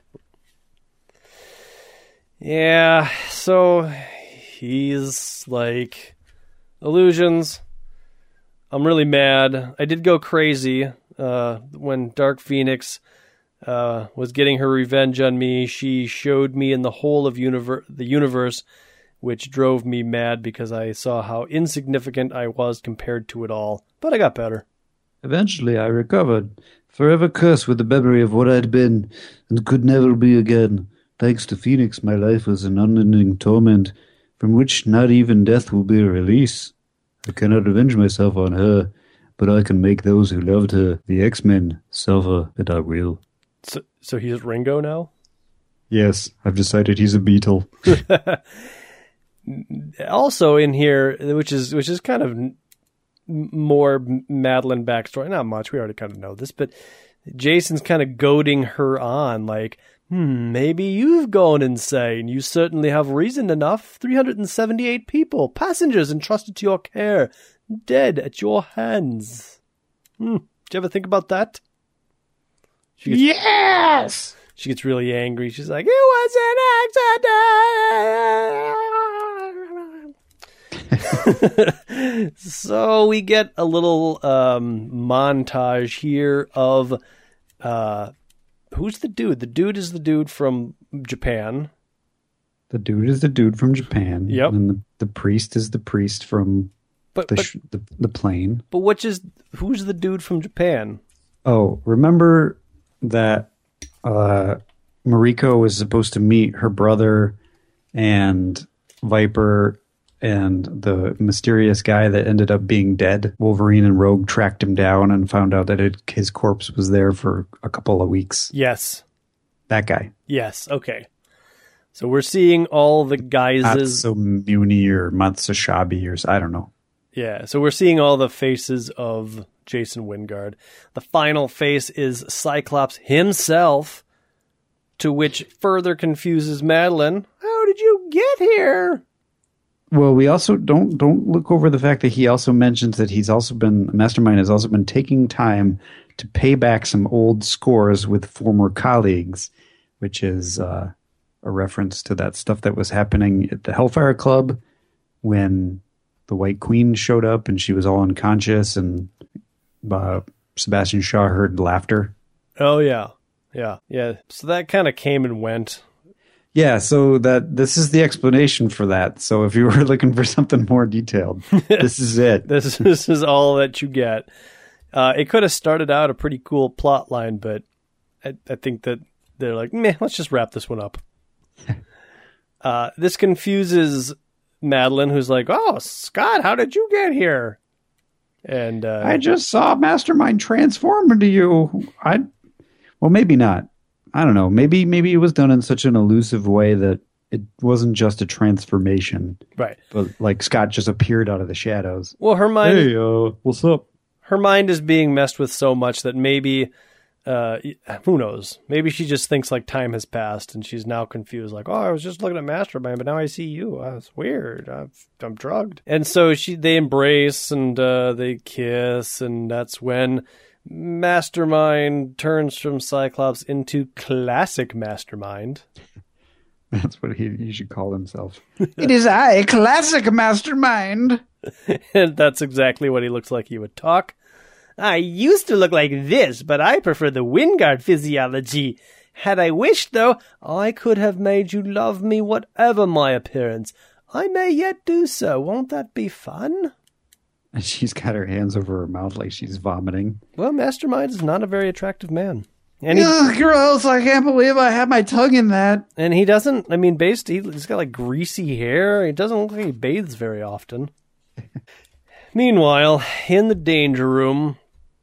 Yeah, so he's like, illusions. I'm really mad. I did go crazy uh, when Dark Phoenix uh, was getting her revenge on me. She showed me in the whole of univer- the universe, which drove me mad because I saw how insignificant I was compared to it all. But I got better. Eventually I recovered, forever cursed with the memory of what I'd been and could never be again. Thanks to Phoenix, my life was an unending torment, from which not even death will be a release. I cannot avenge myself on her, but I can make those who loved her, the X-Men, suffer, and I will. So, so he's Ringo now? Yes, I've decided he's a Beatle. Also in here, which is which is kind of n- more Madeline backstory. Not much. We already kind of know this, but Jason's kind of goading her on, like, hmm, maybe you've gone insane. You certainly have reason enough. three hundred seventy-eight people, passengers entrusted to your care, dead at your hands. Hmm. Did you ever think about that? She gets, Yes! she gets really angry. She's like, it was an accident! So we get a little um, montage here of... Uh, who's the dude? The dude is the dude from Japan. The dude is the dude from Japan. Yep. And the, the priest is the priest from But the, but, sh- the the plane. but which is who's the dude from Japan? Oh, remember that uh, Mariko was supposed to meet her brother and Viper and the mysterious guy that ended up being dead. Wolverine and Rogue tracked him down and found out that it, his corpse was there for a couple of weeks. Yes. That guy. Yes. Okay. So we're seeing all the guises. Matsumuni or Matsushabi or I don't know. Yeah. So we're seeing all the faces of Jason Wingard. The final face is Cyclops himself, to which further confuses Madeline. How did you get here? Well, we also don't don't look over the fact that he also mentions that he's also been Mastermind has also been taking time to pay back some old scores with former colleagues, which is uh, a reference to that stuff that was happening at the Hellfire Club when the White Queen showed up and she was all unconscious and uh, Sebastian Shaw heard laughter. Oh, yeah. Yeah. Yeah. So that kind of came and went. Yeah, so that this is the explanation for that. So if you were looking for something more detailed, this is it. This, this is all that you get. Uh, it could have started out a pretty cool plot line, but I, I think that they're like, meh, let's just wrap this one up. uh, this confuses Madeline, who's like, oh, Scott, how did you get here? And uh, I just saw Mastermind transform into you. I, well, maybe not. I don't know. Maybe maybe it was done in such an elusive way that it wasn't just a transformation, right. but like Scott just appeared out of the shadows. Well, her mind, Hey, uh, what's up? her mind is being messed with so much that maybe, uh, who knows? Maybe she just thinks like time has passed and she's now confused. Like, oh, I was just looking at Mastermind, but now I see you. Oh, it's weird. I've, I'm drugged. And so she, they embrace and uh, they kiss, and that's when Mastermind turns from Cyclops into classic Mastermind. That's what he, he should call himself. It is I, classic Mastermind. And that's exactly what he looks like he would talk. I used to look like this, but I prefer the Wingard physiology. Had I wished, though, I could have made you love me whatever my appearance. I may yet do so. Won't that be fun? And she's got her hands over her mouth like she's vomiting. Well, Mastermind is not a very attractive man. And he, Ugh, gross, I can't believe I had my tongue in that. and he doesn't, I mean, based, he, he's got like greasy hair. He doesn't look like he bathes very often. Meanwhile, in the danger room,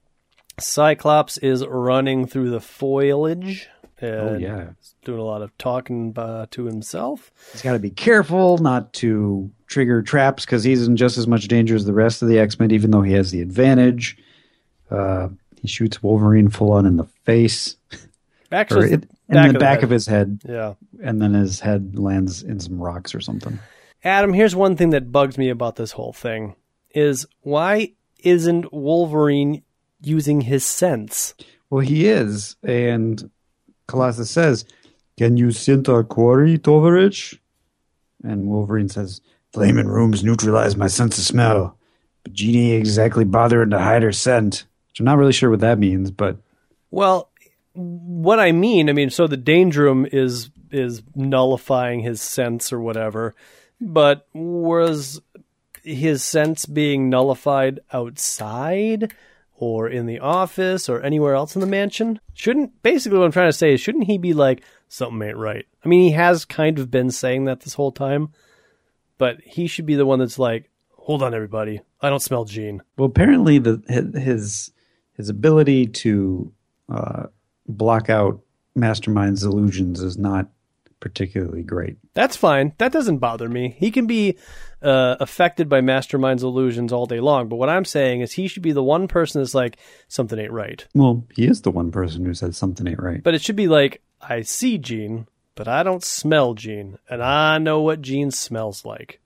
Cyclops is running through the foliage. And Oh, yeah. doing a lot of talking uh, to himself. He's got to be careful not to trigger traps because he's in just as much danger as the rest of the X-Men, even though he has the advantage. Uh, he shoots Wolverine full on in the face. Actually, Or it's it, the in the of back the of his head. Yeah. And then his head lands in some rocks or something. Adam, here's one thing that bugs me about this whole thing, is why isn't Wolverine using his sense? Well, he is. And Colossus says, "Can you scent our quarry, Tovarich?" And Wolverine says, "Flaming rooms neutralize my sense of smell. But Jeannie ain't exactly bothering to hide her scent." Which I'm not really sure what that means, but Well, what I mean, I mean, so the danger room is is nullifying his sense or whatever, but was his sense being nullified outside or in the office or anywhere else in the mansion? Shouldn't, basically what I'm trying to say is, shouldn't he be like, something ain't right? I mean, he has kind of been saying that this whole time, but he should be the one that's like, hold on, everybody, I don't smell Jean. well, apparently the his his ability to uh, block out Mastermind's illusions is not particularly great. That's fine. That doesn't bother me. He can be uh, affected by Mastermind's illusions all day long. But what I'm saying is he should be the one person that's like, something ain't right. Well, he is the one person who said something ain't right. But it should be like, I see Jean, but I don't smell Jean. And I know what Jean smells like.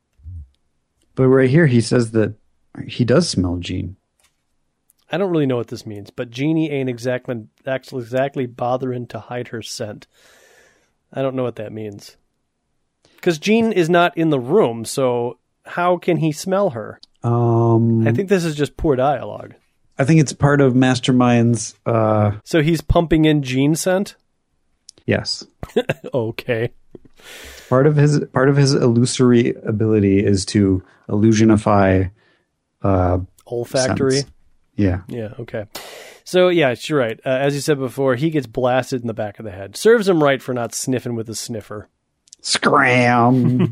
But right here, he says that he does smell Jean. I don't really know what this means, but Jeannie ain't exactly, actually exactly bothering to hide her scent. I don't know what that means. Because Jean is not in the room, so how can he smell her? Um, I think this is just poor dialogue. I think it's part of Mastermind's. Uh, So he's pumping in Jean scent? yes, Okay. part of his part of his illusory ability is to illusionify. Uh, Olfactory? scents. Yeah, Yeah, okay. So, yeah, you're right. Uh, as you said before, he gets blasted in the back of the head. Serves him right for not sniffing with a sniffer. scram.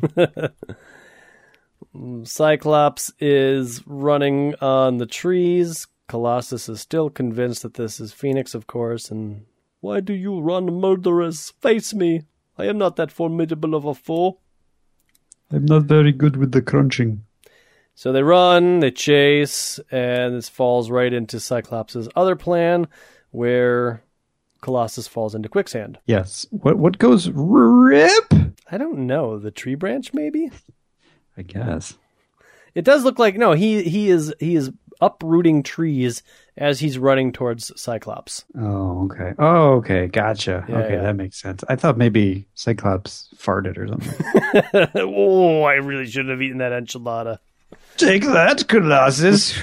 Cyclops is running on the trees. Colossus is still convinced that this is Phoenix, of course, and why do you run, murderers? Face me. I am not that formidable of a foe. I'm not very good with the crunching. So they run, they chase, and this falls right into Cyclops' other plan, where Colossus falls into quicksand. Yes. What what goes rip? I don't know. The tree branch, maybe? I guess. It does look like, no, he he is he is uprooting trees as he's running towards Cyclops. Oh, okay. Oh, okay. Gotcha. Yeah, okay, yeah. that makes sense. I thought maybe Cyclops farted or something. Oh, I really shouldn't have eaten that enchilada. Take that, Colossus.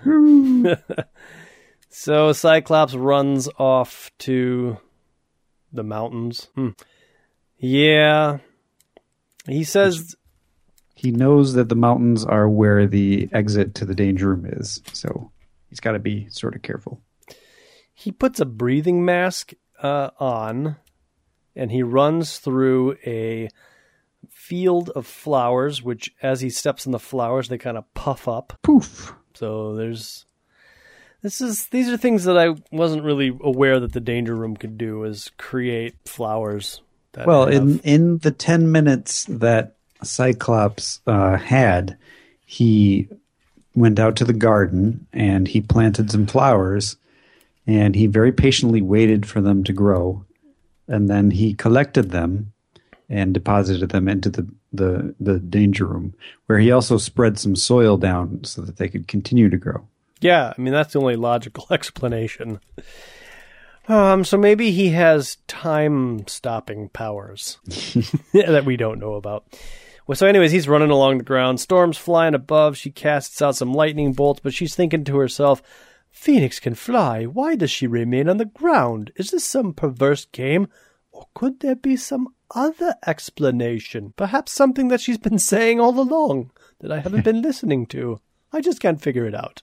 So Cyclops runs off to the mountains. Hmm. Yeah. He says... He knows that the mountains are where the exit to the danger room is, so he's got to be sort of careful. He puts a breathing mask uh, on, and he runs through a field of flowers, which as he steps in the flowers, they kind of puff up. Poof. So there's... This is these are things that I wasn't really aware that the danger room could do, is create flowers. That Well, have- in, in the ten minutes that Cyclops uh, had, he went out to the garden and he planted some flowers, and he very patiently waited for them to grow, and then he collected them and deposited them into the, the, the danger room, where he also spread some soil down so that they could continue to grow. Yeah, I mean, that's the only logical explanation. Um, so maybe he has time-stopping powers that we don't know about. Well, so anyways, he's running along the ground. Storm's flying above. She casts out some lightning bolts, but she's thinking to herself, Phoenix can fly. Why does she remain on the ground? Is this some perverse game? Or could there be some other explanation? Perhaps something that she's been saying all along that I haven't been listening to. I just can't figure it out.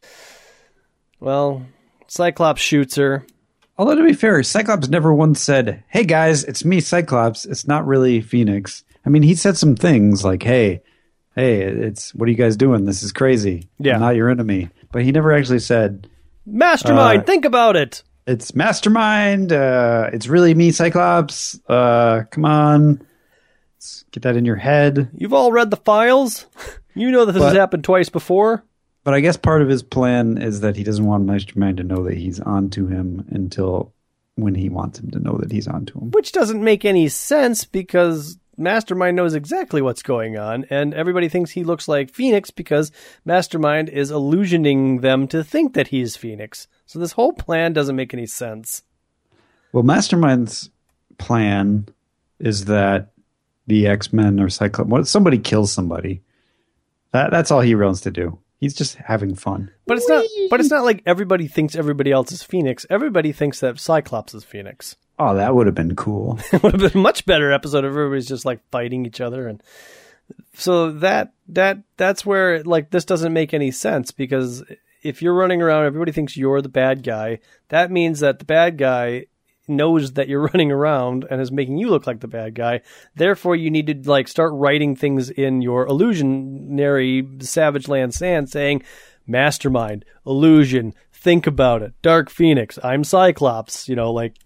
Well, Cyclops shoots her. Although, to be fair, Cyclops never once said, hey, guys, it's me, Cyclops. It's not really Phoenix. I mean, he said some things like, hey, hey, it's what are you guys doing? This is crazy. Yeah. I'm not your enemy. But he never actually said, Mastermind, uh, think about it. It's Mastermind. Uh, it's really me, Cyclops. Uh, come on. Let's get that in your head. You've all read the files. You know that this But- has happened twice before. But I guess part of his plan is that he doesn't want Mastermind to know that he's onto him until when he wants him to know that he's onto him. Which doesn't make any sense because Mastermind knows exactly what's going on, and everybody thinks he looks like Phoenix because Mastermind is illusioning them to think that he's Phoenix. So this whole plan doesn't make any sense. Well, Mastermind's plan is that the X-Men or Cyclops, well, somebody kills somebody. That, that's all he wants to do. He's just having fun. But it's not. But it's not like everybody thinks everybody else is Phoenix. Everybody thinks that Cyclops is Phoenix. Oh, that would have been cool. It would have been a much better episode if everybody's just like fighting each other, and so that that that's where like this doesn't make any sense because if you're running around, everybody thinks you're the bad guy. That means that the bad guy knows that you're running around and is making you look like the bad guy. Therefore, you need to like start writing things in your illusionary Savage Land sand saying, Mastermind, illusion, think about it, Dark Phoenix, I'm Cyclops, you know, like,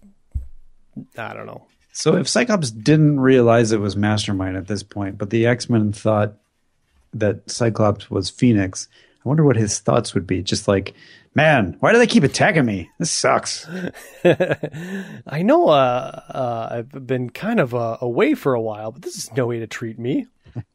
I don't know. So if Cyclops didn't realize it was Mastermind at this point, but the X-Men thought that Cyclops was Phoenix, I wonder what his thoughts would be. Just like, man, why do they keep attacking me? This sucks. I know uh, uh, I've been kind of uh, away for a while, but this is no way to treat me.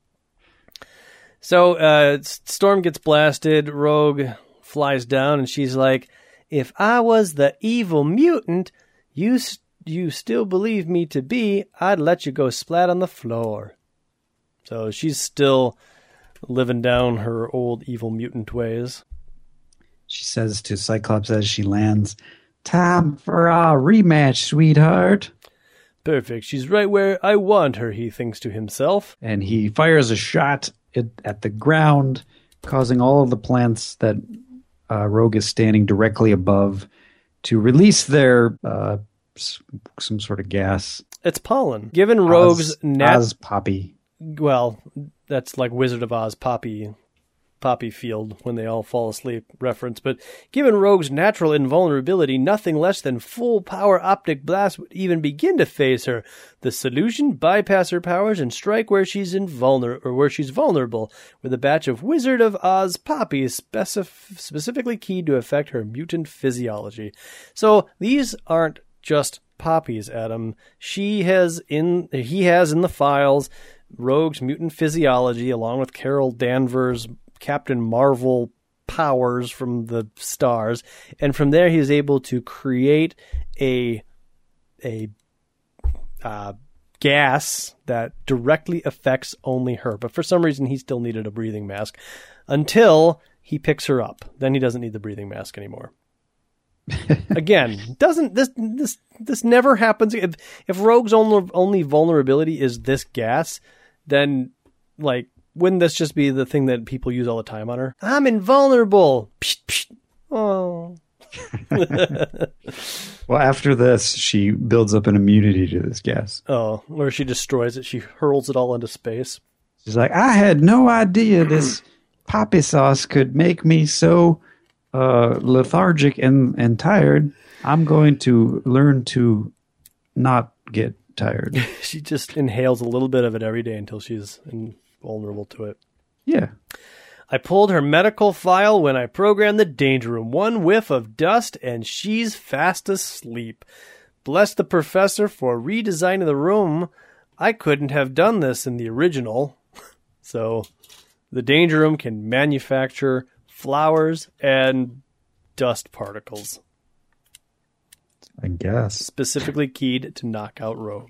So uh, Storm gets blasted. Rogue flies down, and she's like, if I was the evil mutant you st- you still believe me to be, I'd let you go splat on the floor. So she's still living down her old evil mutant ways. She says to Cyclops as she lands, time for our rematch, sweetheart. Perfect. She's right where I want her, he thinks to himself. And he fires a shot at, at the ground, causing all of the plants that uh, Rogue is standing directly above to release their uh, s- some sort of gas. It's pollen. Given Rogue's Oz, nat- Oz Poppy. Well, that's like Wizard of Oz poppy poppy field when they all fall asleep reference, but given Rogue's natural invulnerability, nothing less than full power optic blast would even begin to phase her. The solution: bypass her powers and strike where she's invulner or where she's vulnerable, with a batch of Wizard of Oz poppies specif- specifically keyed to affect her mutant physiology. So these aren't just poppies, Adam. She has in he has in the files Rogue's mutant physiology, along with Carol Danvers' Captain Marvel powers from the stars, and from there he is able to create a a uh, gas that directly affects only her. But for some reason, he still needed a breathing mask until he picks her up. Then he doesn't need the breathing mask anymore. Again, doesn't this this this never happens? If if Rogue's only only vulnerability is this gas, then like wouldn't this just be the thing that people use all the time on her? I'm invulnerable. Psh, psh. Oh. Well, after this, she builds up an immunity to this gas. Oh, where she destroys it, she hurls it all into space. She's like, I had no idea this poppy sauce could make me so uh, lethargic and, and tired. I'm going to learn to not get tired. She just inhales a little bit of it every day until she's invulnerable to it. Yeah. I pulled her medical file when I programmed the danger room. One whiff of dust and she's fast asleep. Bless the professor for redesigning the room. I couldn't have done this in the original. So the danger room can manufacture flowers and dust particles. I guess. Specifically keyed to knock out Rogue.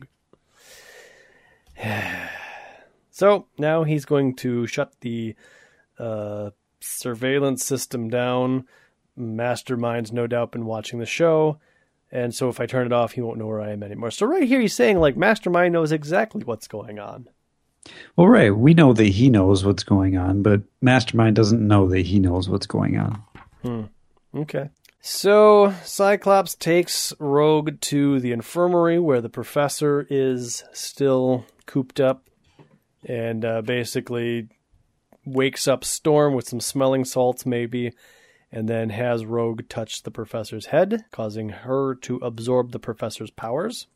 So now he's going to shut the uh, surveillance system down. Mastermind's no doubt been watching the show. And so if I turn it off, he won't know where I am anymore. So right here he's saying, like, Mastermind knows exactly what's going on. Well, right. We know that he knows what's going on, but Mastermind doesn't know that he knows what's going on. Hmm. Okay. So Cyclops takes Rogue to the infirmary where the professor is still cooped up and uh, basically wakes up Storm with some smelling salts maybe, and then has Rogue touch the professor's head, causing her to absorb the professor's powers.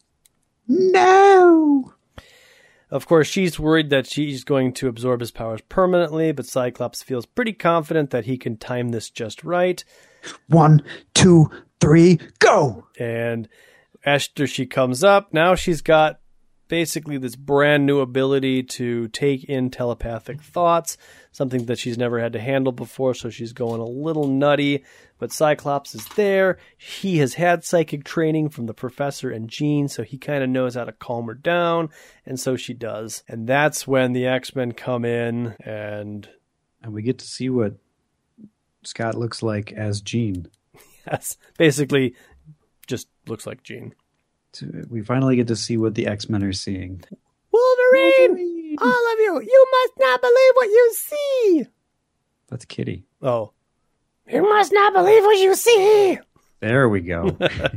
No! Of course, she's worried that she's going to absorb his powers permanently, but Cyclops feels pretty confident that he can time this just right. One, two, three, go! And after she comes up, now she's got basically this brand new ability to take in telepathic thoughts, something that she's never had to handle before, so she's going a little nutty. But Cyclops is there. He has had psychic training from the professor and Jean, so he kind of knows how to calm her down, and so she does. And that's when the X-Men come in, and... And we get to see what Scott looks like as Jean. Yes, basically just looks like Jean. So we finally get to see what the X-Men are seeing. Wolverine! Wolverine! All of you! You must not believe what you see! That's Kitty. Oh. You must not believe what you see! There we go.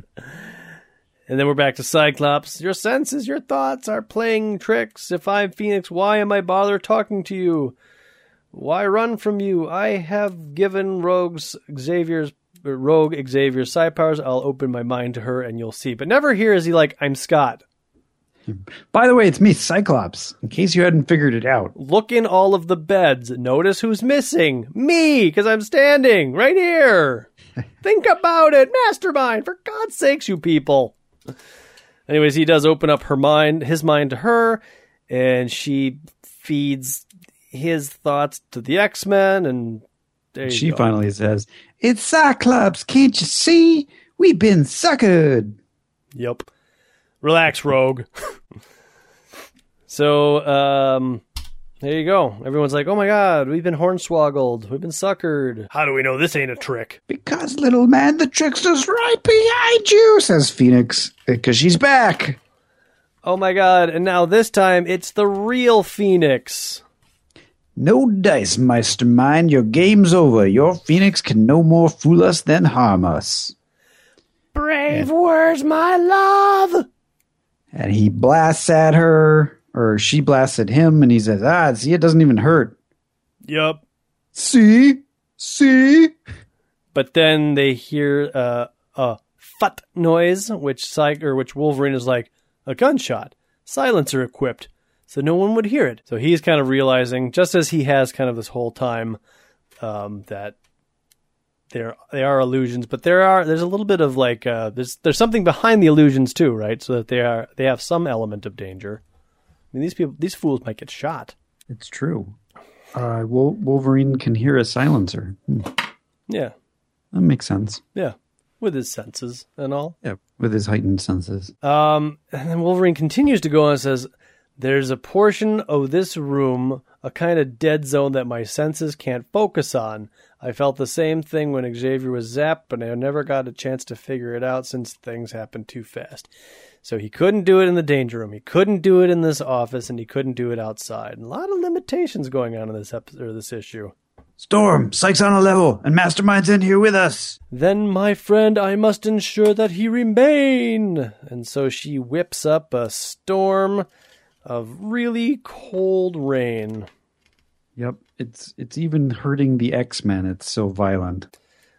And then we're back to Cyclops. Your senses, your thoughts are playing tricks. If I'm Phoenix, why am I bother talking to you? Why run from you? I have given Rogue's Xavier's Rogue Xavier's psi powers. I'll open my mind to her and you'll see. But never here is he like, I'm Scott. By the way, it's me, Cyclops, in case you hadn't figured it out. Look in all of the beds. Notice who's missing. Me, because I'm standing right here. Think about it. Mastermind, for God's sakes, you people. Anyways, he does open up her mind, his mind to her, and she feeds his thoughts to the X-Men, and there she you go. Finally says, "It's Cyclops, can't you see? We've been suckered." Yep. Relax, Rogue. So, um, there you go. Everyone's like, oh my God, we've been hornswoggled. We've been suckered. How do we know this ain't a trick? Because, little man, the trickster's right behind you, says Phoenix, because she's back. Oh my God, and now this time it's the real Phoenix. No dice, Mastermind. Your game's over. Your Phoenix can no more fool us than harm us. Brave and, words, my love. And he blasts at her, or she blasts at him, and he says, ah, see, it doesn't even hurt. Yup. See? See? But then they hear uh, a fut noise, which Psych- or which Wolverine is like, a gunshot. Silencer equipped. So no one would hear it. So he's kind of realizing, just as he has kind of this whole time, um, that there they are illusions, but there are there's a little bit of like uh, there's there's something behind the illusions too, right? So that they are they have some element of danger. I mean, these people these fools might get shot. It's true. Uh, Wolverine can hear a silencer. Hmm. Yeah, that makes sense. Yeah, with his senses and all. Yeah, with his heightened senses. Um, and then Wolverine continues to go on and says, there's a portion of this room, a kind of dead zone that my senses can't focus on. I felt the same thing when Xavier was zapped, but I never got a chance to figure it out since things happened too fast. So he couldn't do it in the danger room. He couldn't do it in this office, and he couldn't do it outside. A lot of limitations going on in this episode, or this issue. Storm, Psyche's on a level, and Mastermind's in here with us. Then, my friend, I must ensure that he remain. And so she whips up a storm of really cold rain. Yep, it's it's even hurting the X-Men. It's so violent.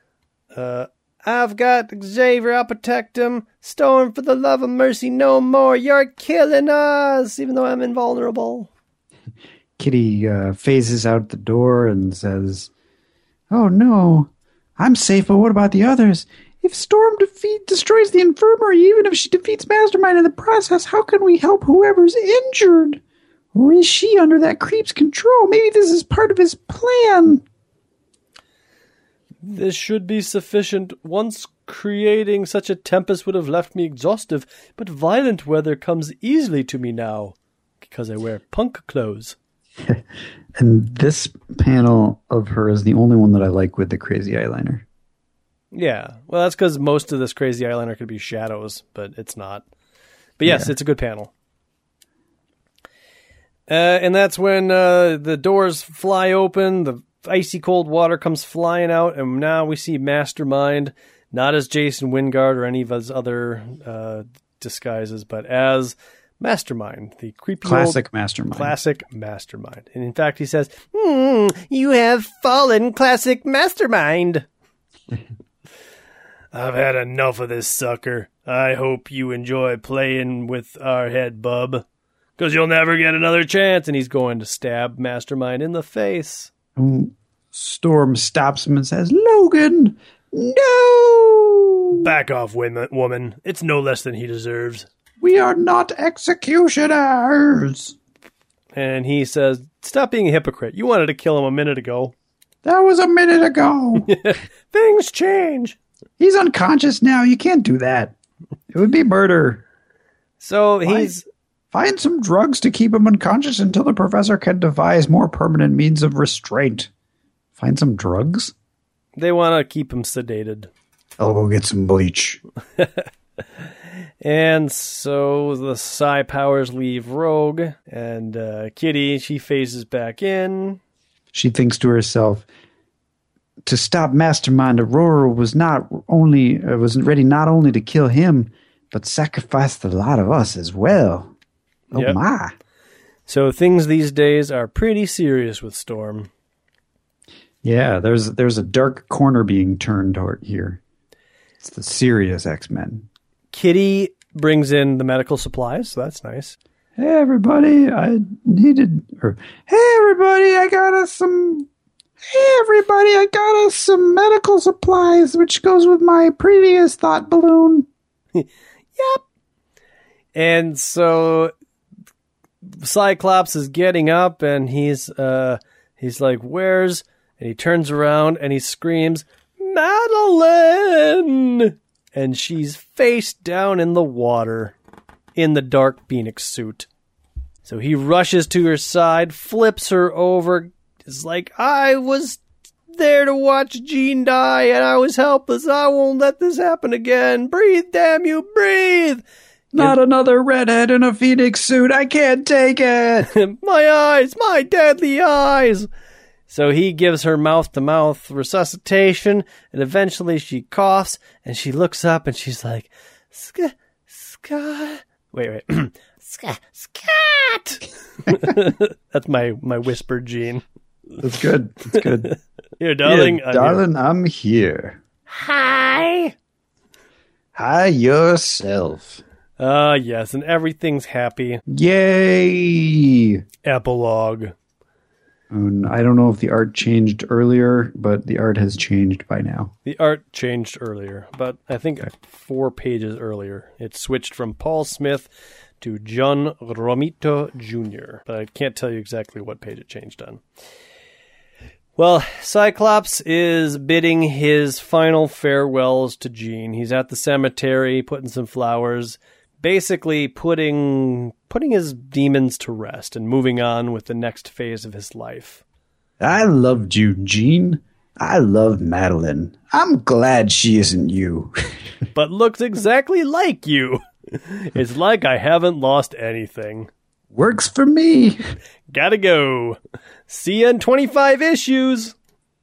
Uh, I've got Xavier. I'll protect him. Storm, for the love of mercy, no more. You're killing us, even though I'm invulnerable. Kitty uh, phases out the door and says, "Oh no, I'm safe, but what about the others? If Storm defeat destroys the infirmary, even if she defeats Mastermind in the process, how can we help whoever's injured? Or is she under that creep's control? Maybe this is part of his plan." This should be sufficient. Once creating such a tempest would have left me exhaustive, but violent weather comes easily to me now, because I wear punk clothes. And this panel of her is the only one that I like with the crazy eyeliner. Yeah, well, that's because most of this crazy eyeliner could be shadows, but it's not. But yes, yeah. It's a good panel. Uh, and that's when uh, the doors fly open, the icy cold water comes flying out, and now we see Mastermind, not as Jason Wingard or any of his other uh, disguises, but as Mastermind, the creepy classic old, Mastermind. Classic Mastermind. And in fact, he says, hmm, you have fallen, classic Mastermind. I've had enough of this sucker. I hope you enjoy playing with our head, bub, because you'll never get another chance. And he's going to stab Mastermind in the face. Storm stops him and says, Logan, no! Back off, woman. It's no less than he deserves. We are not executioners. And he says, stop being a hypocrite. You wanted to kill him a minute ago. That was a minute ago. Things change. He's unconscious now. You can't do that. It would be murder. So he's... Find, find some drugs to keep him unconscious until the professor can devise more permanent means of restraint. Find some drugs? They want to keep him sedated. I'll go get some bleach. And so the psi powers leave Rogue, and uh, Kitty, she phases back in. She thinks to herself, to stop Mastermind, Aurora was not only uh, was ready not only to kill him, but sacrifice the lot of us as well. Oh yep. My! So things these days are pretty serious with Storm. Yeah, there's there's a dark corner being turned toward here. It's the serious X-Men. Kitty brings in the medical supplies, so that's nice. Hey everybody, I needed. Or, hey everybody, I got us some. Hey everybody, I got us some medical supplies, which goes with my previous thought balloon. Yep. And so Cyclops is getting up, and he's uh he's like, "Where's?" And he turns around and he screams, "Madeline!" And she's face down in the water in the dark Phoenix suit. So he rushes to her side, flips her over. It's like, I was there to watch Jean die, and I was helpless. I won't let this happen again. Breathe, damn you, breathe. Not and, another redhead in a Phoenix suit. I can't take it. My eyes, my deadly eyes. So he gives her mouth-to-mouth resuscitation, and eventually she coughs, and she looks up, and she's like, Scott, Scott. Wait, wait. Scott, Scott. That's my, my whispered Gene. That's good. That's good. Here, darling. Yeah, I'm darling, here. I'm here. Hi. Hi yourself. Ah, uh, yes, and everything's happy. Yay! Epilogue. And I don't know if the art changed earlier, but the art has changed by now. The art changed earlier, but I think four pages earlier. It switched from Paul Smith to John Romito Junior But I can't tell you exactly what page it changed on. Well, Cyclops is bidding his final farewells to Jean. He's at the cemetery putting some flowers, basically putting putting his demons to rest and moving on with the next phase of his life. I loved you, Jean. I love Madeline. I'm glad she isn't you. But looks exactly like you. It's like I haven't lost anything. Works for me. Gotta go. See you in twenty-five issues.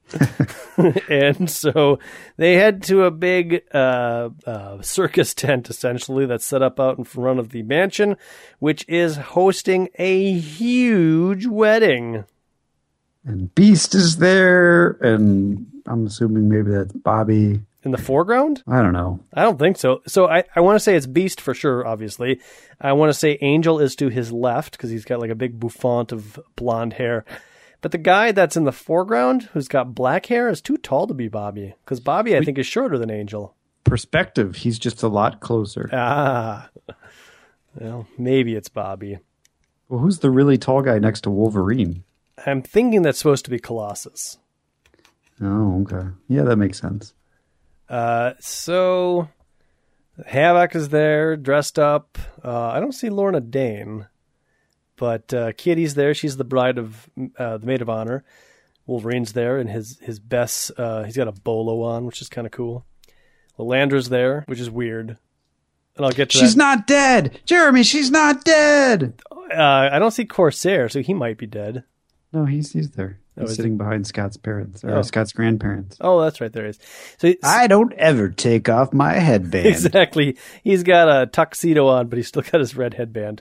And so they head to a big uh, uh, circus tent, essentially, that's set up out in front of the mansion, which is hosting a huge wedding. And Beast is there, and I'm assuming maybe that's Bobby. In the foreground? I don't know. I don't think so. So I, I want to say it's Beast for sure, obviously. I want to say Angel is to his left, because he's got like a big bouffant of blonde hair. But the guy that's in the foreground, who's got black hair, is too tall to be Bobby. Because Bobby, I we, think, is shorter than Angel. Perspective. He's just a lot closer. Ah. Well, maybe it's Bobby. Well, who's the really tall guy next to Wolverine? I'm thinking that's supposed to be Colossus. Oh, okay. Yeah, that makes sense. Uh, so Havoc is there, dressed up. Uh, I don't see Lorna Dane, but uh, Kitty's there. She's the bride of uh, the maid of honor. Wolverine's there in his his best. Uh, he's got a bolo on, which is kind of cool. Lilandra's there, which is weird. And I'll get to She's that. not dead, Jeremy. She's not dead. Uh, I don't see Corsair, so he might be dead. No, he's he's there. He's Oh, is sitting behind Scott's parents or Oh. Scott's grandparents. Oh, that's right. There he is. So he- I don't ever take off my headband. exactly. He's got a tuxedo on, but he's still got his red headband.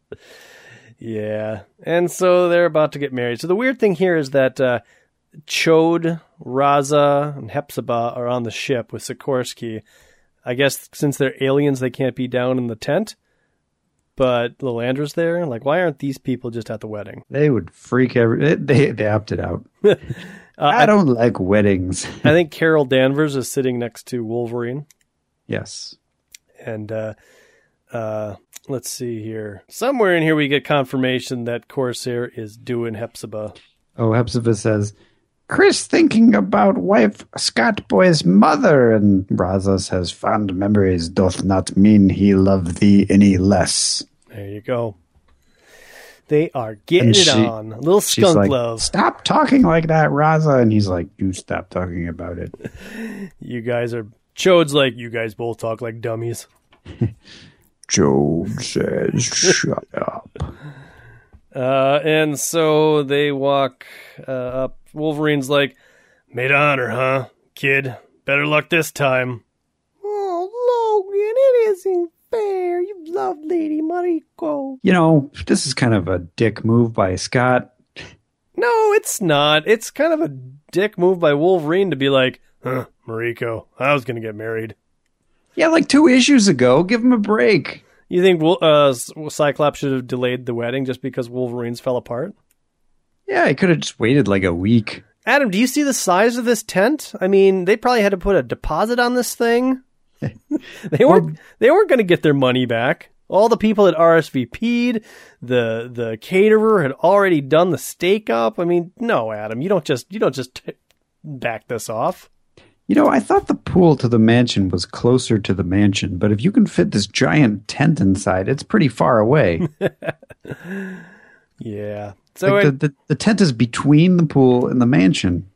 Yeah. And so they're about to get married. So the weird thing here is that uh, Chode, Raza, and Hepzibah are on the ship with Sikorsky. I guess since they're aliens, they can't be down in the tent. But Lilandra's there. Like, why aren't these people just at the wedding? They would freak every. They they opted out. Uh, I I, don't like weddings. I think Carol Danvers is sitting next to Wolverine. Yes. And uh, uh, let's see here. Somewhere in here we get confirmation that Corsair is doing Hepzibah. Oh, Hepzibah says, Chris thinking about wife Scott Boy's mother, and Raza says, fond memories doth not mean he love thee any less. There you go. They are getting And it she- on. A little She's skunk like, love. stop talking like that, Raza. And he's like, you stop talking about it. You guys are... Chode's like, you guys both talk like dummies. Joe says, shut up. Uh, and so they walk uh, up. Wolverine's like, maid of honor, huh? Kid, better luck this time. Oh, Logan, it isn't fair. You love Lady Mariko. You know, this is kind of a dick move by Scott. No, it's not. It's kind of a dick move by Wolverine to be like, huh, Mariko, I was going to get married. Yeah, like two issues ago. Give him a break. You think uh, Cyclops should have delayed the wedding just because Wolverine's fell apart? Yeah, I could have just waited like a week. Adam, do you see the size of this tent? I mean, they probably had to put a deposit on this thing. they weren't. They weren't going to get their money back. All the people that R S V P'd, the the caterer had already done the stake up. I mean, no, Adam, you don't just you don't just t- back this off. You know, I thought the pool to the mansion was closer to the mansion, but if you can fit this giant tent inside, it's pretty far away. Yeah. So like it, the, the, the tent is between the pool and the mansion.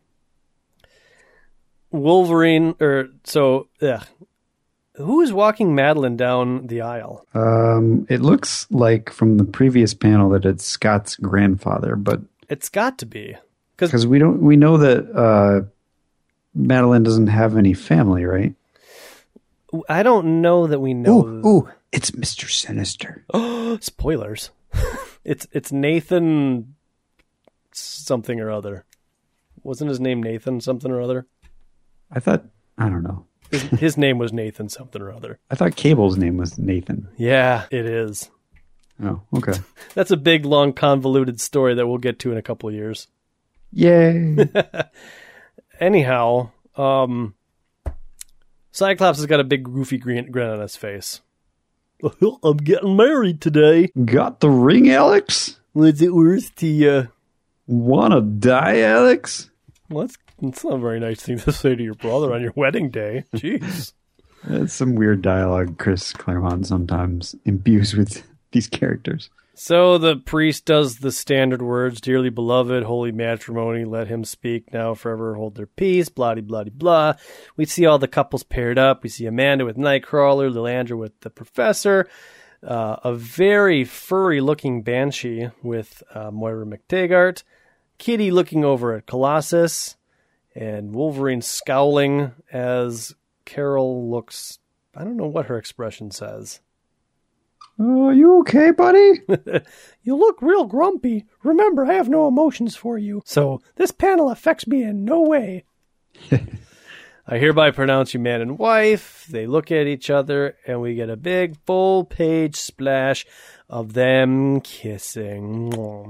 Wolverine, or so, ugh. Who is walking Madeline down the aisle? Um, it looks like from the previous panel that it's Scott's grandfather, but It's got to be. because we don't, we know that uh, Madeline doesn't have any family, right? I don't know that we know. Ooh, ooh, it's Mister Sinister. Spoilers. it's it's Nathan something or other. Wasn't his name Nathan something or other? I thought, I don't know. His, his name was Nathan something or other. I thought Cable's name was Nathan. Yeah, it is. Oh, okay. That's a big, long, convoluted story that we'll get to in a couple of years. Yay. Anyhow, um, Cyclops has got a big, goofy grin, grin on his face. I'm getting married today. Got the ring, Alex? Was it worth to you? Wanna die, Alex? Well, that's, that's not a very nice thing to say to your brother on your wedding day. Jeez. That's some weird dialogue Chris Claremont sometimes imbues with these characters. So the priest does the standard words, dearly beloved, holy matrimony, let him speak now, forever hold their peace, blah, blah, blah. We see all the couples paired up. We see Amanda with Nightcrawler, Lilandra with the professor, uh, a very furry-looking Banshee with uh, Moira McTaggart, Kitty looking over at Colossus, and Wolverine scowling as Carol looks, I don't know what her expression says. Oh, are you okay, buddy? You look real grumpy. Remember, I have no emotions for you, so this panel affects me in no way. I hereby pronounce you man and wife. They look at each other, and we get a big full-page splash of them kissing.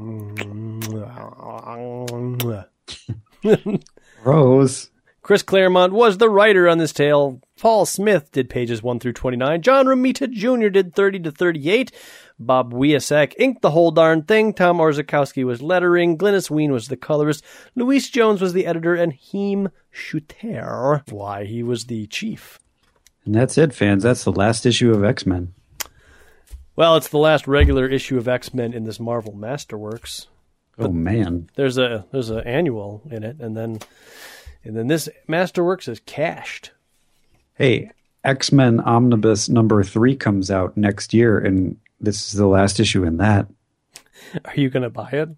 Rose. Chris Claremont was the writer on this tale. Paul Smith did pages one through twenty-nine. John Romita Junior did thirty to thirty-eight. Bob Wiasek inked the whole darn thing. Tom Orzechowski was lettering. Glynis Wein was the colorist. Luis Jones was the editor. And Heem Schutter, why, he was the chief. And that's it, fans. That's the last issue of X-Men. Well, it's the last regular issue of X-Men in this Marvel Masterworks. Oh, man. There's a there's an annual in it, and then and then this Masterworks is cashed. Hey, X-Men Omnibus number three comes out next year, and this is the last issue in that. Are you going to buy it?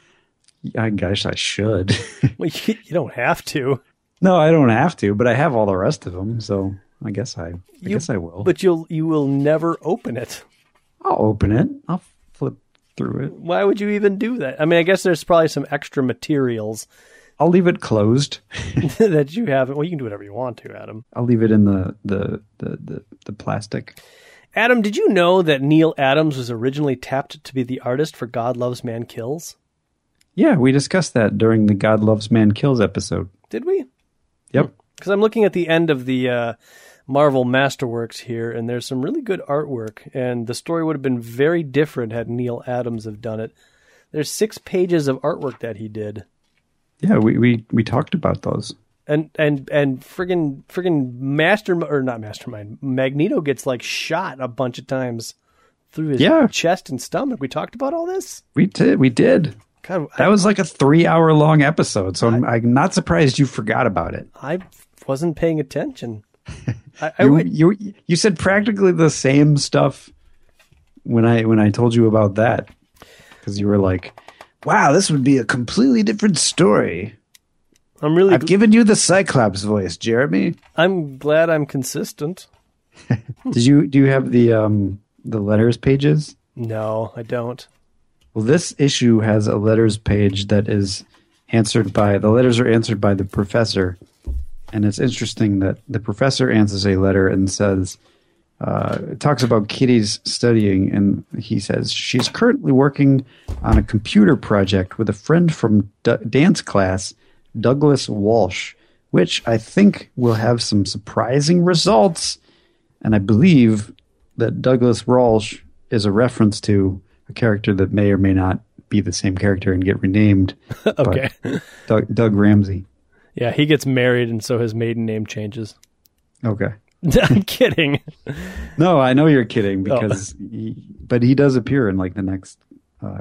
I guess I should. Well, you, you don't have to. No, I don't have to, but I have all the rest of them, so I guess I, I you, guess I will. But you'll you will never open it. I'll open it. I'll flip through it. Why would you even do that? I mean, I guess there's probably some extra materials. I'll leave it closed. that you haven't. Well, you can do whatever you want to, Adam. I'll leave it in the the, the, the, the plastic. Adam, did you know that Neil Adams was originally tapped to be the artist for God Loves Man Kills? Yeah, we discussed that during the God Loves Man Kills episode. Did we? Yep. Because I'm looking at the end of the uh, Marvel Masterworks here, and there's some really good artwork, and the story would have been very different had Neil Adams have done it. There's six pages of artwork that he did. Yeah, we, we, we talked about those. And and and friggin' friggin' master or not mastermind Magneto gets like shot a bunch of times through his yeah. chest and stomach. We talked about all this. We did. We did. God, that I, was like a three-hour long episode, so I, I'm, I'm not surprised you forgot about it. I wasn't paying attention. I, I you, would, you you said practically the same stuff when I when I told you about that, because you were like, "Wow, this would be a completely different story." I'm really. I've given you the Cyclops voice, Jeremy. I'm glad I'm consistent. Did you do you have the um the letters pages? No, I don't. Well, this issue has a letters page that is answered by the letters are answered by the professor, and it's interesting that the professor answers a letter and says, uh, it talks about Kitty's studying, and he says she's currently working on a computer project with a friend from d- dance class, Douglas Walsh, which I think will have some surprising results. And I believe that Douglas Walsh is a reference to a character that may or may not be the same character and get renamed. Okay. Doug, Doug Ramsey. Yeah, he gets married, and so his maiden name changes. Okay. I'm kidding. No, I know you're kidding because, oh. he, but he does appear in like the next, uh,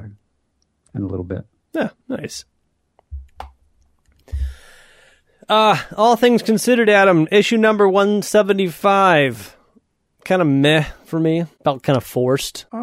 in a little bit. Yeah, nice. Uh, all things considered, Adam, issue number one seventy-five. Kind of meh for me. Felt kind of forced. Uh,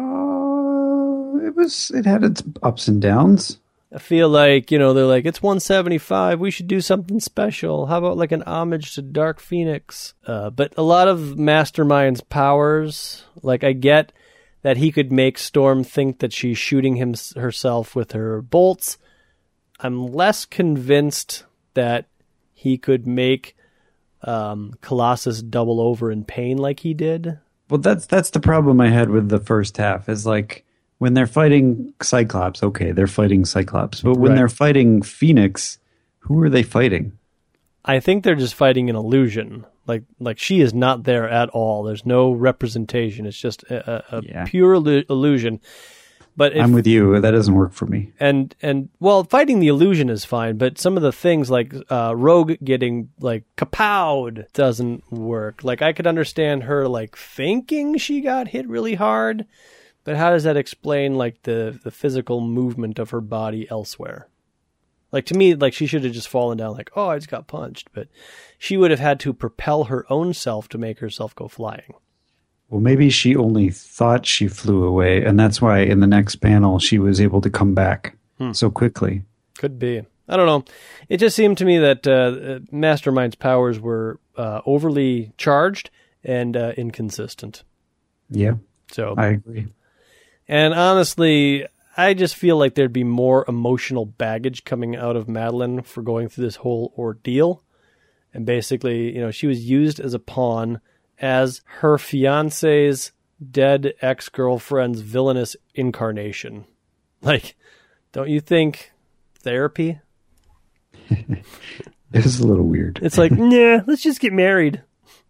it was, it had its ups and downs. I feel like, you know, they're like, it's one seventy-five. We should do something special. How about like an homage to Dark Phoenix? Uh, but a lot of Mastermind's powers, like I get that he could make Storm think that she's shooting him herself with her bolts. I'm less convinced that he could make um, Colossus double over in pain like he did. Well, that's that's the problem I had with the first half. Is like when they're fighting Cyclops, okay, they're fighting Cyclops. But when right. they're fighting Phoenix, who are they fighting? I think they're just fighting an illusion. Like like she is not there at all. There's no representation. It's just a, a yeah. pure illu- illusion. But if, I'm with you. That doesn't work for me. And, and well, fighting the illusion is fine, but some of the things like uh, Rogue getting, like, kapowed doesn't work. Like, I could understand her, like, thinking she got hit really hard, but how does that explain, like, the, the physical movement of her body elsewhere? Like, to me, like, she should have just fallen down like, oh, I just got punched. But she would have had to propel her own self to make herself go flying. Well, maybe she only thought she flew away, and that's why in the next panel she was able to come back hmm. so quickly. Could be. I don't know. It just seemed to me that uh, Mastermind's powers were uh, overly charged and uh, inconsistent. Yeah, so I agree. And honestly, I just feel like there'd be more emotional baggage coming out of Madeline for going through this whole ordeal. And basically, you know, she was used as a pawn as her fiance's dead ex-girlfriend's villainous incarnation. Like, don't you think therapy? It was a little weird. It's like, nah, let's just get married.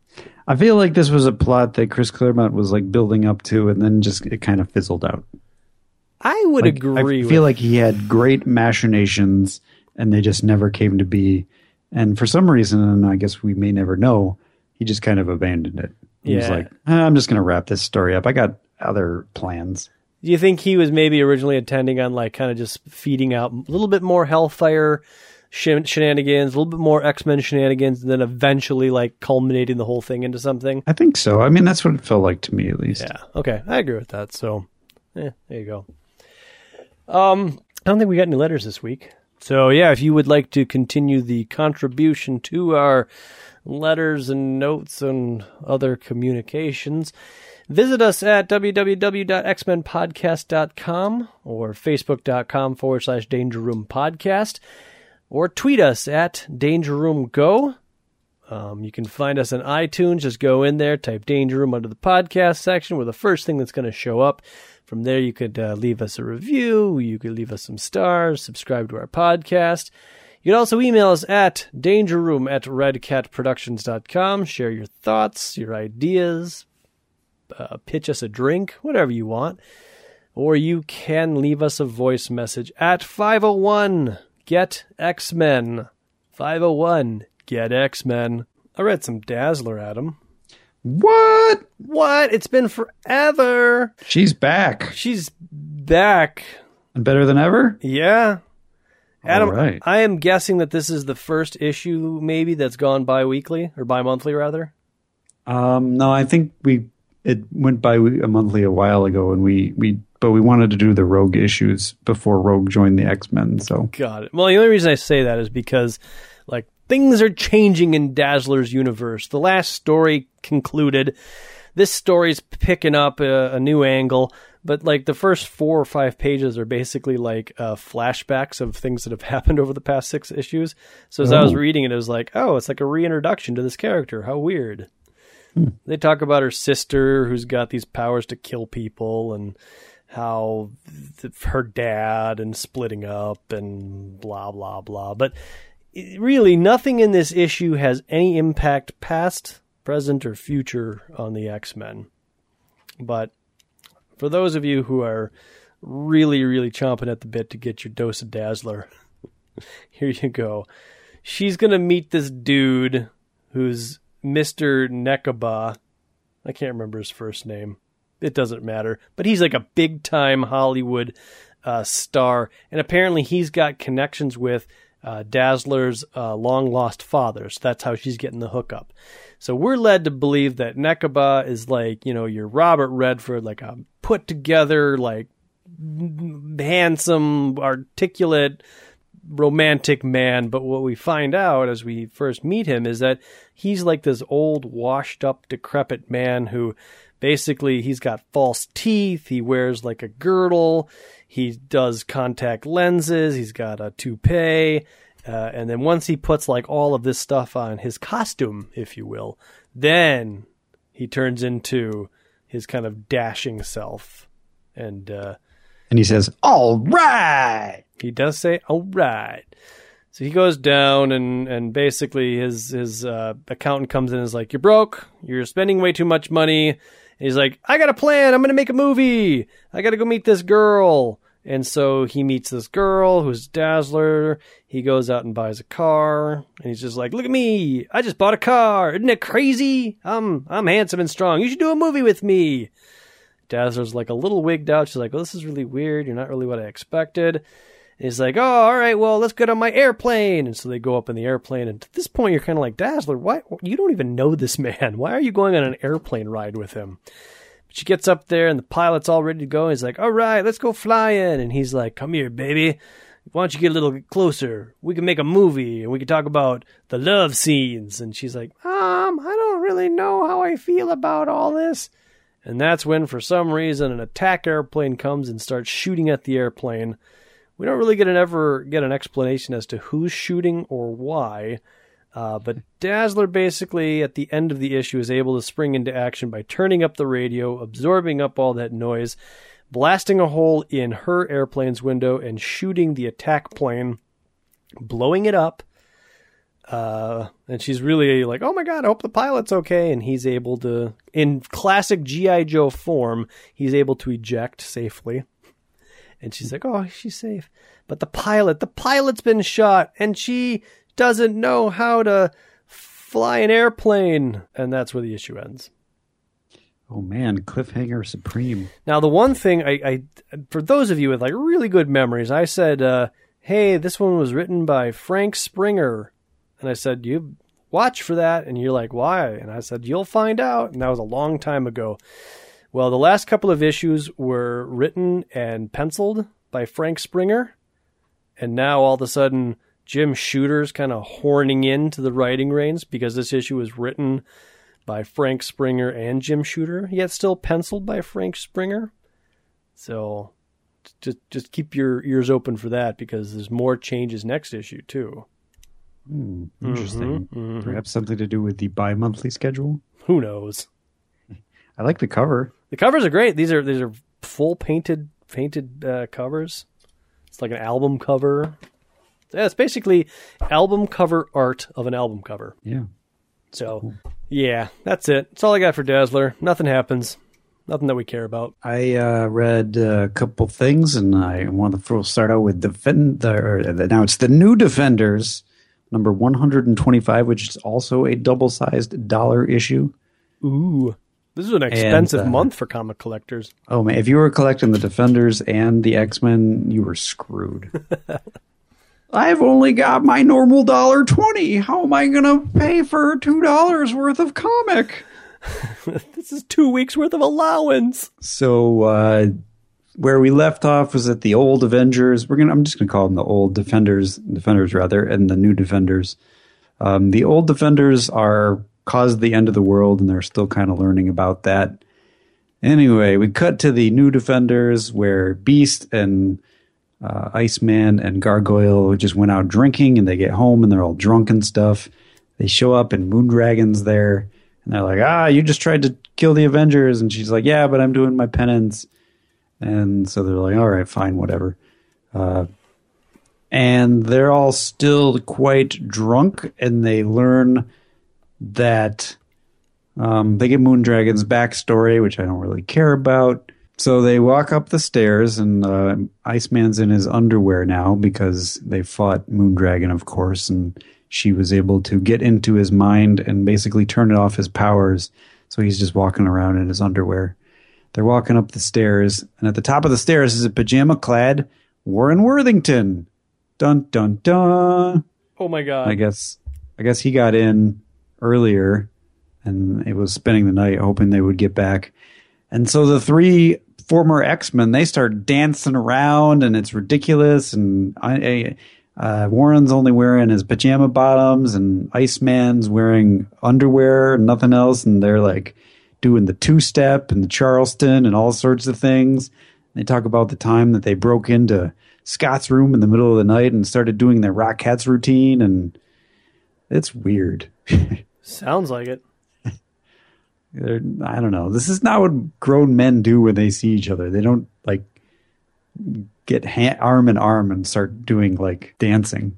I feel like this was a plot that Chris Claremont was like building up to, and then just it kind of fizzled out. I would like, agree. I with... feel like he had great machinations, and they just never came to be. And for some reason, and I guess we may never know, he just kind of abandoned it. He yeah. was like, eh, I'm just going to wrap this story up. I got other plans. Do you think he was maybe originally intending on like kind of just feeding out a little bit more Hellfire shen- shenanigans, a little bit more X-Men shenanigans, and then eventually like culminating the whole thing into something? I think so. I mean, that's what it felt like to me, at least. Yeah. Okay. I agree with that. So, yeah, there you go. Um, I don't think we got any letters this week. So, yeah, if you would like to continue the contribution to our letters and notes and other communications, visit us at w w w dot x men podcast dot com or facebook.com forward slash Danger Room Podcast, or tweet us at Danger Room Go. Um, you can find us on iTunes. Just go in there, type Danger Room under the podcast section. We're the first thing that's going to show up. From there, you could uh, leave us a review. You could leave us some stars, subscribe to our podcast. You can also email us at dangerroom at red cat productions dot com. Share your thoughts, your ideas, uh, pitch us a drink, whatever you want. Or you can leave us a voice message at five oh one get X Men. five oh one get X Men. I read some Dazzler, Adam. What? What? It's been forever. She's back. She's back. And better than ever? Yeah. Adam, All right. I am guessing that this is the first issue maybe that's gone bi-weekly, or bi-monthly rather. Um, no, I think we it went by a monthly a while ago, and we, we but we wanted to do the Rogue issues before Rogue joined the X-Men. So Got it. Well, the only reason I say that is because like things are changing in Dazzler's universe. The last story concluded. This story's picking up a, a new angle, but like the first four or five pages are basically like uh, flashbacks of things that have happened over the past six issues. So as oh. I was reading it, it was like, oh, it's like a reintroduction to this character. How weird. Hmm. They talk about her sister who's got these powers to kill people, and how th- her dad and splitting up and blah, blah, blah. But really, nothing in this issue has any impact past, present, or future on the X-Men. But for those of you who are really, really chomping at the bit to get your dose of Dazzler, here you go. She's going to meet this dude who's Mister Nekaba. I can't remember his first name. It doesn't matter. But he's like a big-time Hollywood uh, star. And apparently he's got connections with Uh, Dazzler's uh, long-lost father. So that's how she's getting the hookup. So we're led to believe that Nekaba is like, you know, your Robert Redford, like a put-together, like, handsome, articulate, romantic man. But what we find out as we first meet him is that he's like this old, washed-up, decrepit man who basically he's got false teeth. He wears like a girdle. He does contact lenses. He's got a toupee. Uh, and then once he puts like all of this stuff on his costume, if you will, then he turns into his kind of dashing self. And, uh, and he says, all right. He does say, all right. So he goes down and, and basically his, his, uh, accountant comes in and is like, you're broke. You're spending way too much money. And he's like, I got a plan. I'm going to make a movie. I got to go meet this girl. And so he meets this girl who's Dazzler. He goes out and buys a car. And he's just like, look at me. I just bought a car. Isn't it crazy? I'm, I'm handsome and strong. You should do a movie with me. Dazzler's like a little wigged out. She's like, well, this is really weird. You're not really what I expected. And he's like, oh, all right, well, let's get on my airplane. And so they go up in the airplane. And at this point, you're kind of like, Dazzler, why? You don't even know this man. Why are you going on an airplane ride with him? But she gets up there, and the pilot's all ready to go. He's like, all right, let's go flying. And he's like, come here, baby. Why don't you get a little closer? We can make a movie, and we can talk about the love scenes. And she's like, Mom, I don't really know how I feel about all this. And that's when, for some reason, an attack airplane comes and starts shooting at the airplane. We don't really get an ever get an explanation as to who's shooting or why. Uh, but Dazzler basically, at the end of the issue, is able to spring into action by turning up the radio, absorbing up all that noise, blasting a hole in her airplane's window, and shooting the attack plane, blowing it up. Uh, and she's really like, oh my God, I hope the pilot's okay. And he's able to, in classic G I. Joe form, he's able to eject safely. And she's like, oh, she's safe. But the pilot, the pilot's been shot and she doesn't know how to fly an airplane. And that's where the issue ends. Oh man, cliffhanger supreme. Now, the one thing I, I for those of you with like really good memories, I said, uh, hey, this one was written by Frank Springer. And I said, you watch for that. And you're like, why? And I said, you'll find out. And that was a long time ago. Well, the last couple of issues were written and penciled by Frank Springer. And now all of a sudden, Jim Shooter's kind of horning into the writing reins because this issue was written by Frank Springer and Jim Shooter, yet still penciled by Frank Springer. So just just keep your ears open for that because there's more changes next issue too. Hmm, interesting. Mm-hmm, mm-hmm. Perhaps something to do with the bi-monthly schedule? Who knows? I like the cover. The covers are great. These are these are full painted painted uh, covers. It's like an album cover. Yeah, it's basically album cover art of an album cover. Yeah. So, cool. Yeah, that's it. That's all I got for Dazzler. Nothing happens. Nothing that we care about. I uh, read a couple things, and I want to first start out with Defend. The, now it's the New Defenders, number one hundred twenty-five, which is also a double-sized dollar issue. Ooh, this is an expensive and, uh, month for comic collectors. Oh man, if you were collecting the Defenders and the X-Men, you were screwed. I've only got my normal one dollar twenty. How am I going to pay for two dollars worth of comic? This is two weeks worth of allowance. So uh, where we left off was at the old Avengers. We're gonna. I'm just going to call them the old Defenders, Defenders rather, and the new Defenders. Um, the old Defenders are caused the end of the world, and they're still kind of learning about that. Anyway, we cut to the new Defenders where Beast and Uh, Iceman and Gargoyle just went out drinking, and they get home and they're all drunk and stuff. They show up and Moondragon's there, and they're like, ah, you just tried to kill the Avengers. And she's like, yeah, but I'm doing my penance. And so they're like, all right, fine, whatever. Uh, and they're all still quite drunk, and they learn that um, they get Moondragon's backstory, which I don't really care about. So they walk up the stairs, and uh, Iceman's in his underwear now because they fought Moondragon, of course, and she was able to get into his mind and basically turn it off his powers. So he's just walking around in his underwear. They're walking up the stairs, and at the top of the stairs is a pajama-clad Warren Worthington. Dun, dun, dun. Oh, my God. I guess, I guess he got in earlier, and it was spending the night hoping they would get back. And so the three former X-Men, they start dancing around, and it's ridiculous. And I, uh, Warren's only wearing his pajama bottoms, and Iceman's wearing underwear and nothing else. And they're like doing the two-step and the Charleston and all sorts of things. They talk about the time that they broke into Scott's room in the middle of the night and started doing their Rockettes routine. And it's weird. Sounds like it. They're, I don't know. This is not what grown men do when they see each other. They don't like get hand, arm in arm and start doing like dancing.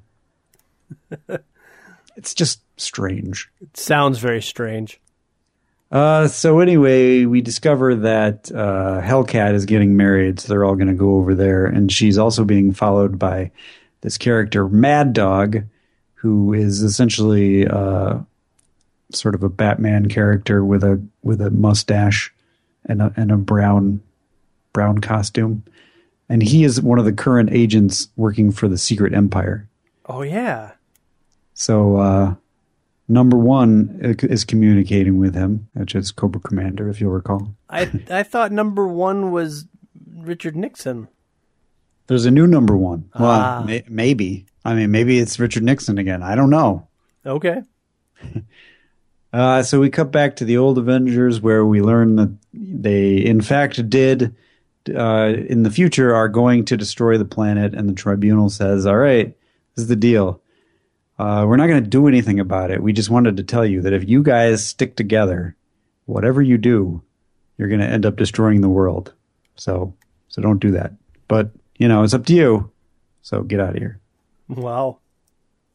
It's just strange. It sounds very strange. Uh, so anyway, we discover that uh, Hellcat is getting married, so they're all going to go over there, and she's also being followed by this character Mad Dog, who is essentially uh, sort of a Batman character with a with a mustache and a and a brown brown costume, and he is one of the current agents working for the Secret Empire. Oh yeah. So uh, number one is communicating with him, which is Cobra Commander, if you'll recall. I I thought number one was Richard Nixon. There's a new number one. Well, ah. may, maybe. I mean, maybe it's Richard Nixon again. I don't know. Okay. Uh, so we cut back to the old Avengers where we learn that they, in fact, did, uh, in the future, are going to destroy the planet. And the Tribunal says, all right, this is the deal. Uh, we're not going to do anything about it. We just wanted to tell you that if you guys stick together, whatever you do, you're going to end up destroying the world. So, so don't do that. But, you know, it's up to you. So get out of here. Wow.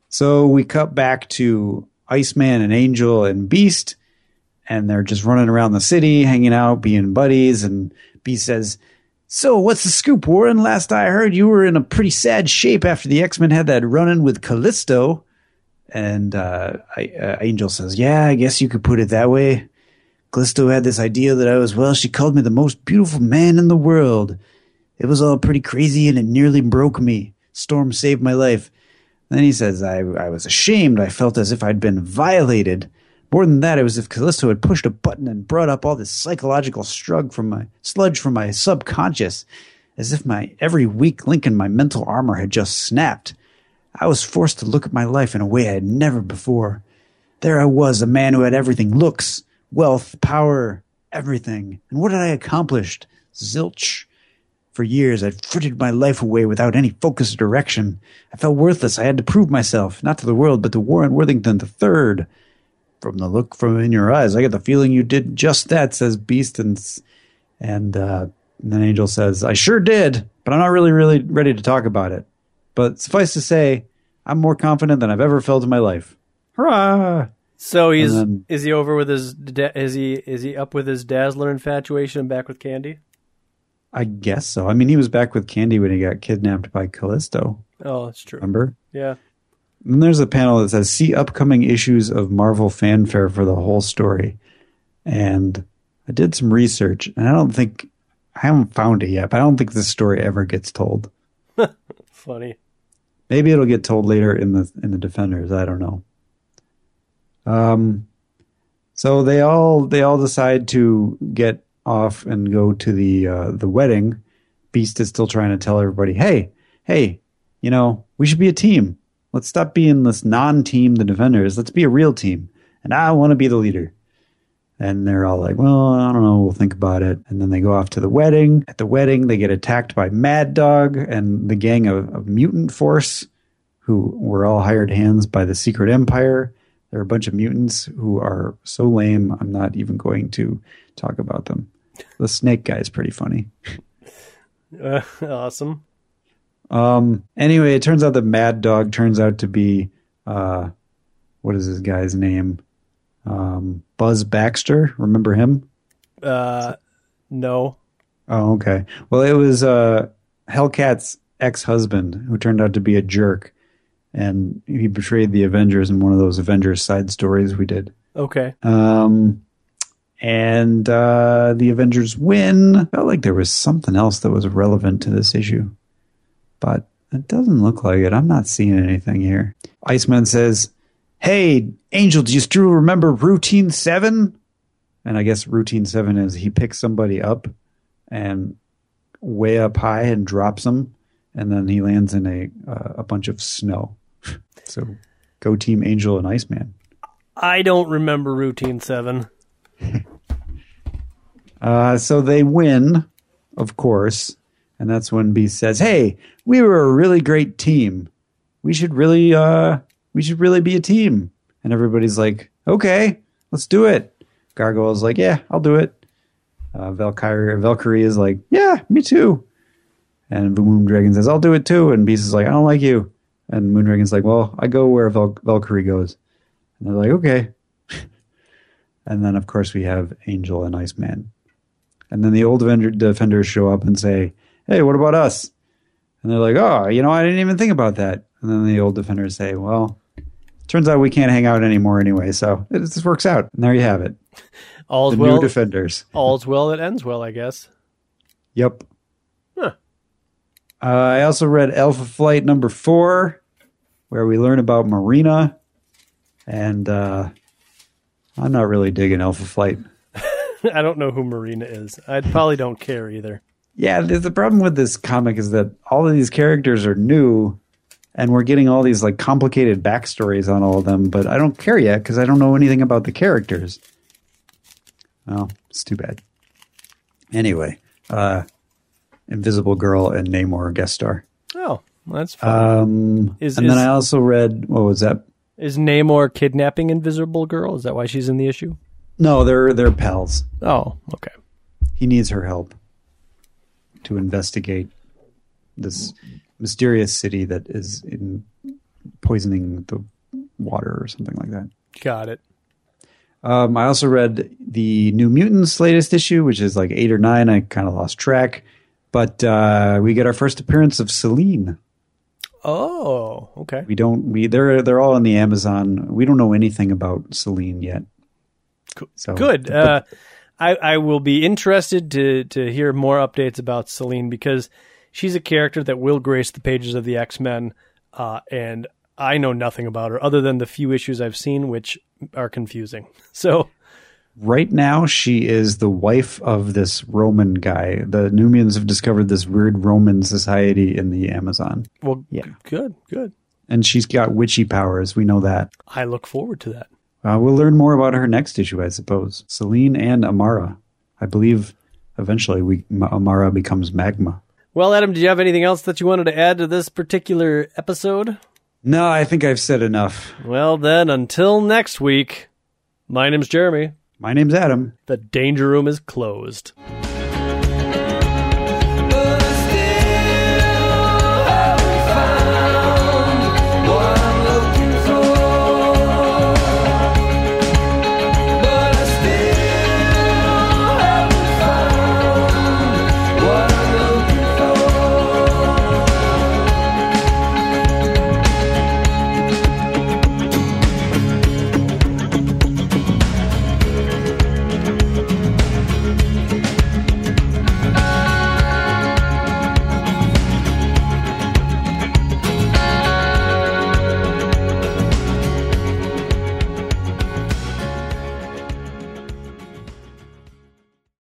So we cut back to Iceman and Angel and Beast, and they're just running around the city, hanging out, being buddies. And Beast says, "So what's the scoop, Warren? Last I heard, you were in a pretty sad shape after the X-Men had that run-in with Callisto." And uh, I, uh, Angel says, "Yeah, I guess you could put it that way. Callisto had this idea that I was, well, she called me the most beautiful man in the world. It was all pretty crazy, and it nearly broke me. Storm saved my life." Then he says, I, I was ashamed. I felt as if I'd been violated. More than that, it was as if Callisto had pushed a button and brought up all this psychological sludge from my sludge from my subconscious, as if my every weak link in my mental armor had just snapped. I was forced to look at my life in a way I had never before. There I was, a man who had everything: looks, wealth, power, everything. And what had I accomplished? Zilch. For years, I'd frittered my life away without any focus or direction. I felt worthless. I had to prove myself, not to the world, but to Warren Worthington the Third. From the look from in your eyes, I get the feeling you did just that, says Beast. And, and, uh, and then Angel says, "I sure did, but I'm not really, really ready to talk about it. But suffice to say, I'm more confident than I've ever felt in my life." Hurrah! So he's then, is he over with his da- is he is he up with his Dazzler infatuation and back with Candy? I guess so. I mean, he was back with Candy when he got kidnapped by Callisto. Oh, that's true. Remember? Yeah. And there's a panel that says, "See upcoming issues of Marvel fanfare for the whole story." And I did some research, and I don't think, I haven't found it yet, but I don't think this story ever gets told. Funny. Maybe it'll get told later in the in the Defenders. I don't know. Um, so they all they all decide to get off and go to the uh, the wedding. Beast is still trying to tell everybody, "Hey, hey, you know, we should be a team. Let's stop being this non-team, the Defenders. Let's be a real team. And I want to be the leader." And they're all like, "Well, I don't know. We'll think about it." And then they go off to the wedding. At the wedding, they get attacked by Mad Dog and the gang of, of Mutant Force, who were all hired hands by the Secret Empire. There are a bunch of mutants who are so lame, I'm not even going to talk about them. The Snake guy is pretty funny. Uh, awesome. Um. Anyway, it turns out that Mad Dog turns out to be, uh, what is this guy's name? Um, Buzz Baxter. Remember him? Uh, no. Oh, okay. Well, it was uh, Hellcat's ex-husband who turned out to be a jerk, and he betrayed the Avengers in one of those Avengers side stories we did. Okay. Um, and uh, the Avengers win. Felt like there was something else that was relevant to this issue, but it doesn't look like it. I'm not seeing anything here. Iceman says, "Hey, Angel, do you still remember Routine seven? And I guess Routine seven is he picks somebody up and way up high and drops them, and then he lands in a uh, a bunch of snow. So go Team Angel and Iceman. I don't remember Routine seven. uh, so they win, of course, and that's when Beast says, "Hey, we were a really great team. We should really, uh, we should really be a team." And everybody's like, "Okay, let's do it." Gargoyle's like, "Yeah, I'll do it." Uh, Valkyrie, Valkyrie is like, "Yeah, me too." And Moondragon says, "I'll do it too." And Beast is like, "I don't like you." And Moondragon's like, "Well, I go where Val- Valkyrie goes." And they're like, "Okay." And then, of course, we have Angel and Iceman. And then the old Avenger- Defenders show up and say, "Hey, what about us?" And they're like, "Oh, you know, I didn't even think about that." And then the old Defenders say, "Well, turns out we can't hang out anymore anyway, so it just works out." And there you have it. All's the well, new Defenders. All's well that ends well, I guess. Yep. Huh. Uh, I also read Alpha Flight number four, where we learn about Marina. And uh, I'm not really digging Alpha Flight. I don't know who Marina is. I probably don't care either. Yeah, the, the problem with this comic is that all of these characters are new, and we're getting all these like complicated backstories on all of them, but I don't care yet because I don't know anything about the characters. Well, it's too bad. Anyway, uh, Invisible Girl and Namor guest star. Oh, well, that's fun. Um, is, and is, then I also read, what was that? Is Namor kidnapping Invisible Girl? Is that why she's in the issue? No, they're they're pals. Oh, okay. He needs her help to investigate this mysterious city that is in poisoning the water or something like that. Got it. Um, I also read the New Mutants latest issue, which is like eight or nine. I kind of lost track. But uh, we get our first appearance of Selene. Oh, okay. We don't. We they're they're all on the Amazon. We don't know anything about Selene yet. So good. Uh, I I will be interested to to hear more updates about Selene because she's a character that will grace the pages of the X-Men, uh, and I know nothing about her other than the few issues I've seen, which are confusing. So. Right now, she is the wife of this Roman guy. The New Mutants have discovered this weird Roman society in the Amazon. Well, yeah. good, good. And she's got witchy powers. We know that. I look forward to that. Uh, we'll learn more about her next issue, I suppose. Selene and Amara. I believe eventually we Amara becomes Magma. Well, Adam, did you have anything else that you wanted to add to this particular episode? No, I think I've said enough. Well, then, until next week, my name's Jeremy. My name's Adam. The Danger Room is closed.